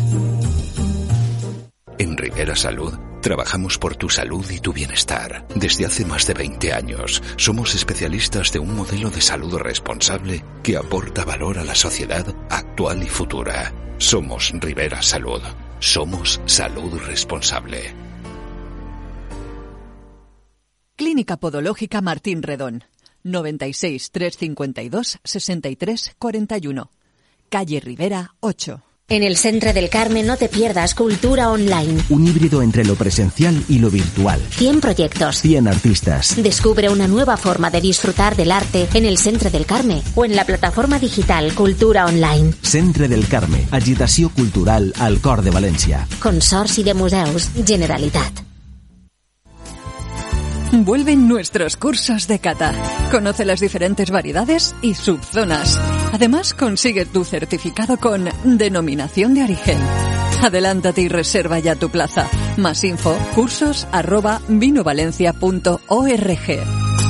En Rivera Salud trabajamos por tu salud y tu bienestar. Desde hace más de veinte años somos especialistas de un modelo de salud responsable que aporta valor a la sociedad actual y futura. Somos Rivera Salud. Somos salud responsable. Clínica Podológica Martín Redón. noventa y seis, trescientos cincuenta y dos, sesenta y tres cuarenta y uno. Calle Rivera, ocho. En el Centre del Carmen no te pierdas Cultura Online. Un híbrido entre lo presencial y lo virtual. cien proyectos. cien artistas. Descubre una nueva forma de disfrutar del arte en el Centre del Carmen o en la plataforma digital Cultura Online. Centre del Carmen. Agitació cultural al cor de València. Consorci de Museus Generalitat. Vuelven nuestros cursos de cata. Conoce las diferentes variedades y subzonas. Además, consigue tu certificado con denominación de origen. Adelántate y reserva ya tu plaza. Más info, cursos arroba vinovalencia punto org.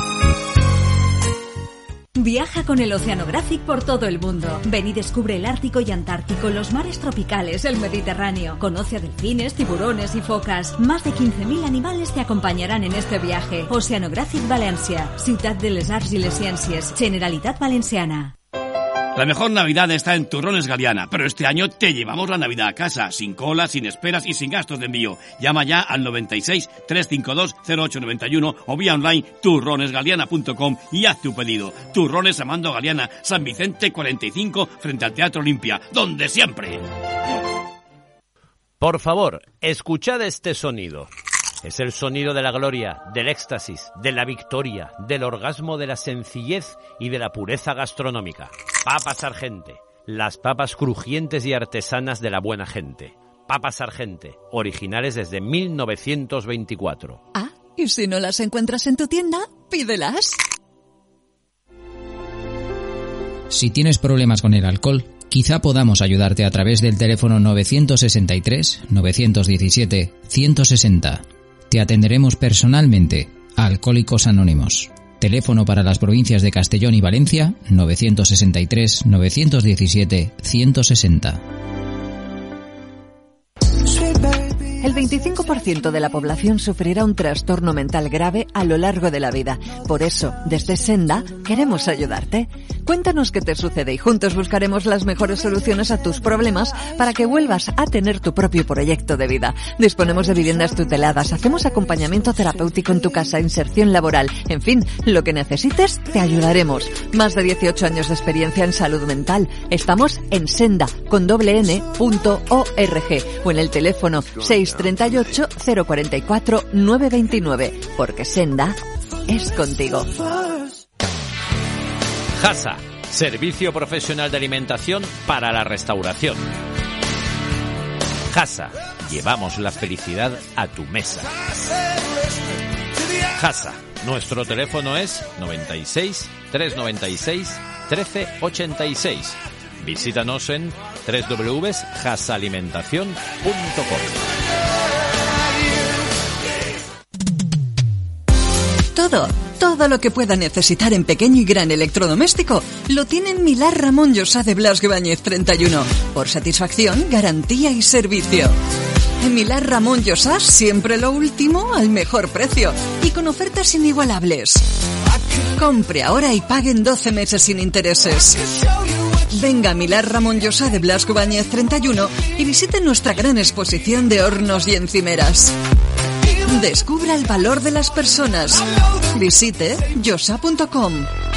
Viaja con el Oceanographic por todo el mundo. Ven y descubre el Ártico y Antártico, los mares tropicales, el Mediterráneo. Conoce a delfines, tiburones y focas. Más de quince mil animales te acompañarán en este viaje. Oceanographic Valencia, Ciutat de les Arts i les Ciències, Generalitat Valenciana. La mejor Navidad está en Turrones Galiana, pero este año te llevamos la Navidad a casa, sin cola, sin esperas y sin gastos de envío. Llama ya al noventa y seis, trescientos cincuenta y dos, cero ocho noventa y uno o vía online turrones galiana punto com y haz tu pedido. Turrones Amando Galiana, San Vicente cuarenta y cinco, frente al Teatro Olimpia, donde siempre. Por favor, escuchad este sonido. Es el sonido de la gloria, del éxtasis, de la victoria, del orgasmo, de la sencillez y de la pureza gastronómica. Papas Argente, las papas crujientes y artesanas de la buena gente. Papas Argente, originales desde mil novecientos veinticuatro. Ah, y si no las encuentras en tu tienda, pídelas. Si tienes problemas con el alcohol, quizá podamos ayudarte a través del teléfono nueve seis tres, nueve uno siete, uno seis cero. Te atenderemos personalmente. Alcohólicos Anónimos. Teléfono para las provincias de Castellón y Valencia, nueve seis tres, nueve uno siete, uno seis cero. El veinticinco por ciento de la población sufrirá un trastorno mental grave a lo largo de la vida. Por eso, desde Senda, queremos ayudarte. Cuéntanos qué te sucede y juntos buscaremos las mejores soluciones a tus problemas para que vuelvas a tener tu propio proyecto de vida. Disponemos de viviendas tuteladas, hacemos acompañamiento terapéutico en tu casa, inserción laboral, en fin, lo que necesites, te ayudaremos. Más de dieciocho años de experiencia en salud mental. Estamos en senda, con doble n, punto org o en el teléfono seis treinta y ocho, cero cuarenta y cuatro, nueve veintinueve, porque Senda es contigo. Jasa, servicio profesional de alimentación para la restauración. Jasa, llevamos la felicidad a tu mesa. Jasa, nuestro teléfono es noventa y seis, trescientos noventa y seis, trece ochenta y seis. Visítanos en doble u doble u doble u punto jasa alimentación punto com. Todo, todo lo que pueda necesitar en pequeño y gran electrodoméstico lo tiene en Milán Ramón Llosa de Blasco Ibáñez treinta y uno. Por satisfacción, garantía y servicio. En Milán Ramón Llosa siempre lo último al mejor precio y con ofertas inigualables. Compre ahora y pague en doce meses sin intereses. Venga a Milán Ramón Llosa de Blasco Ibáñez treinta y uno y visite nuestra gran exposición de hornos y encimeras. Descubra el valor de las personas. Visite llosa punto com.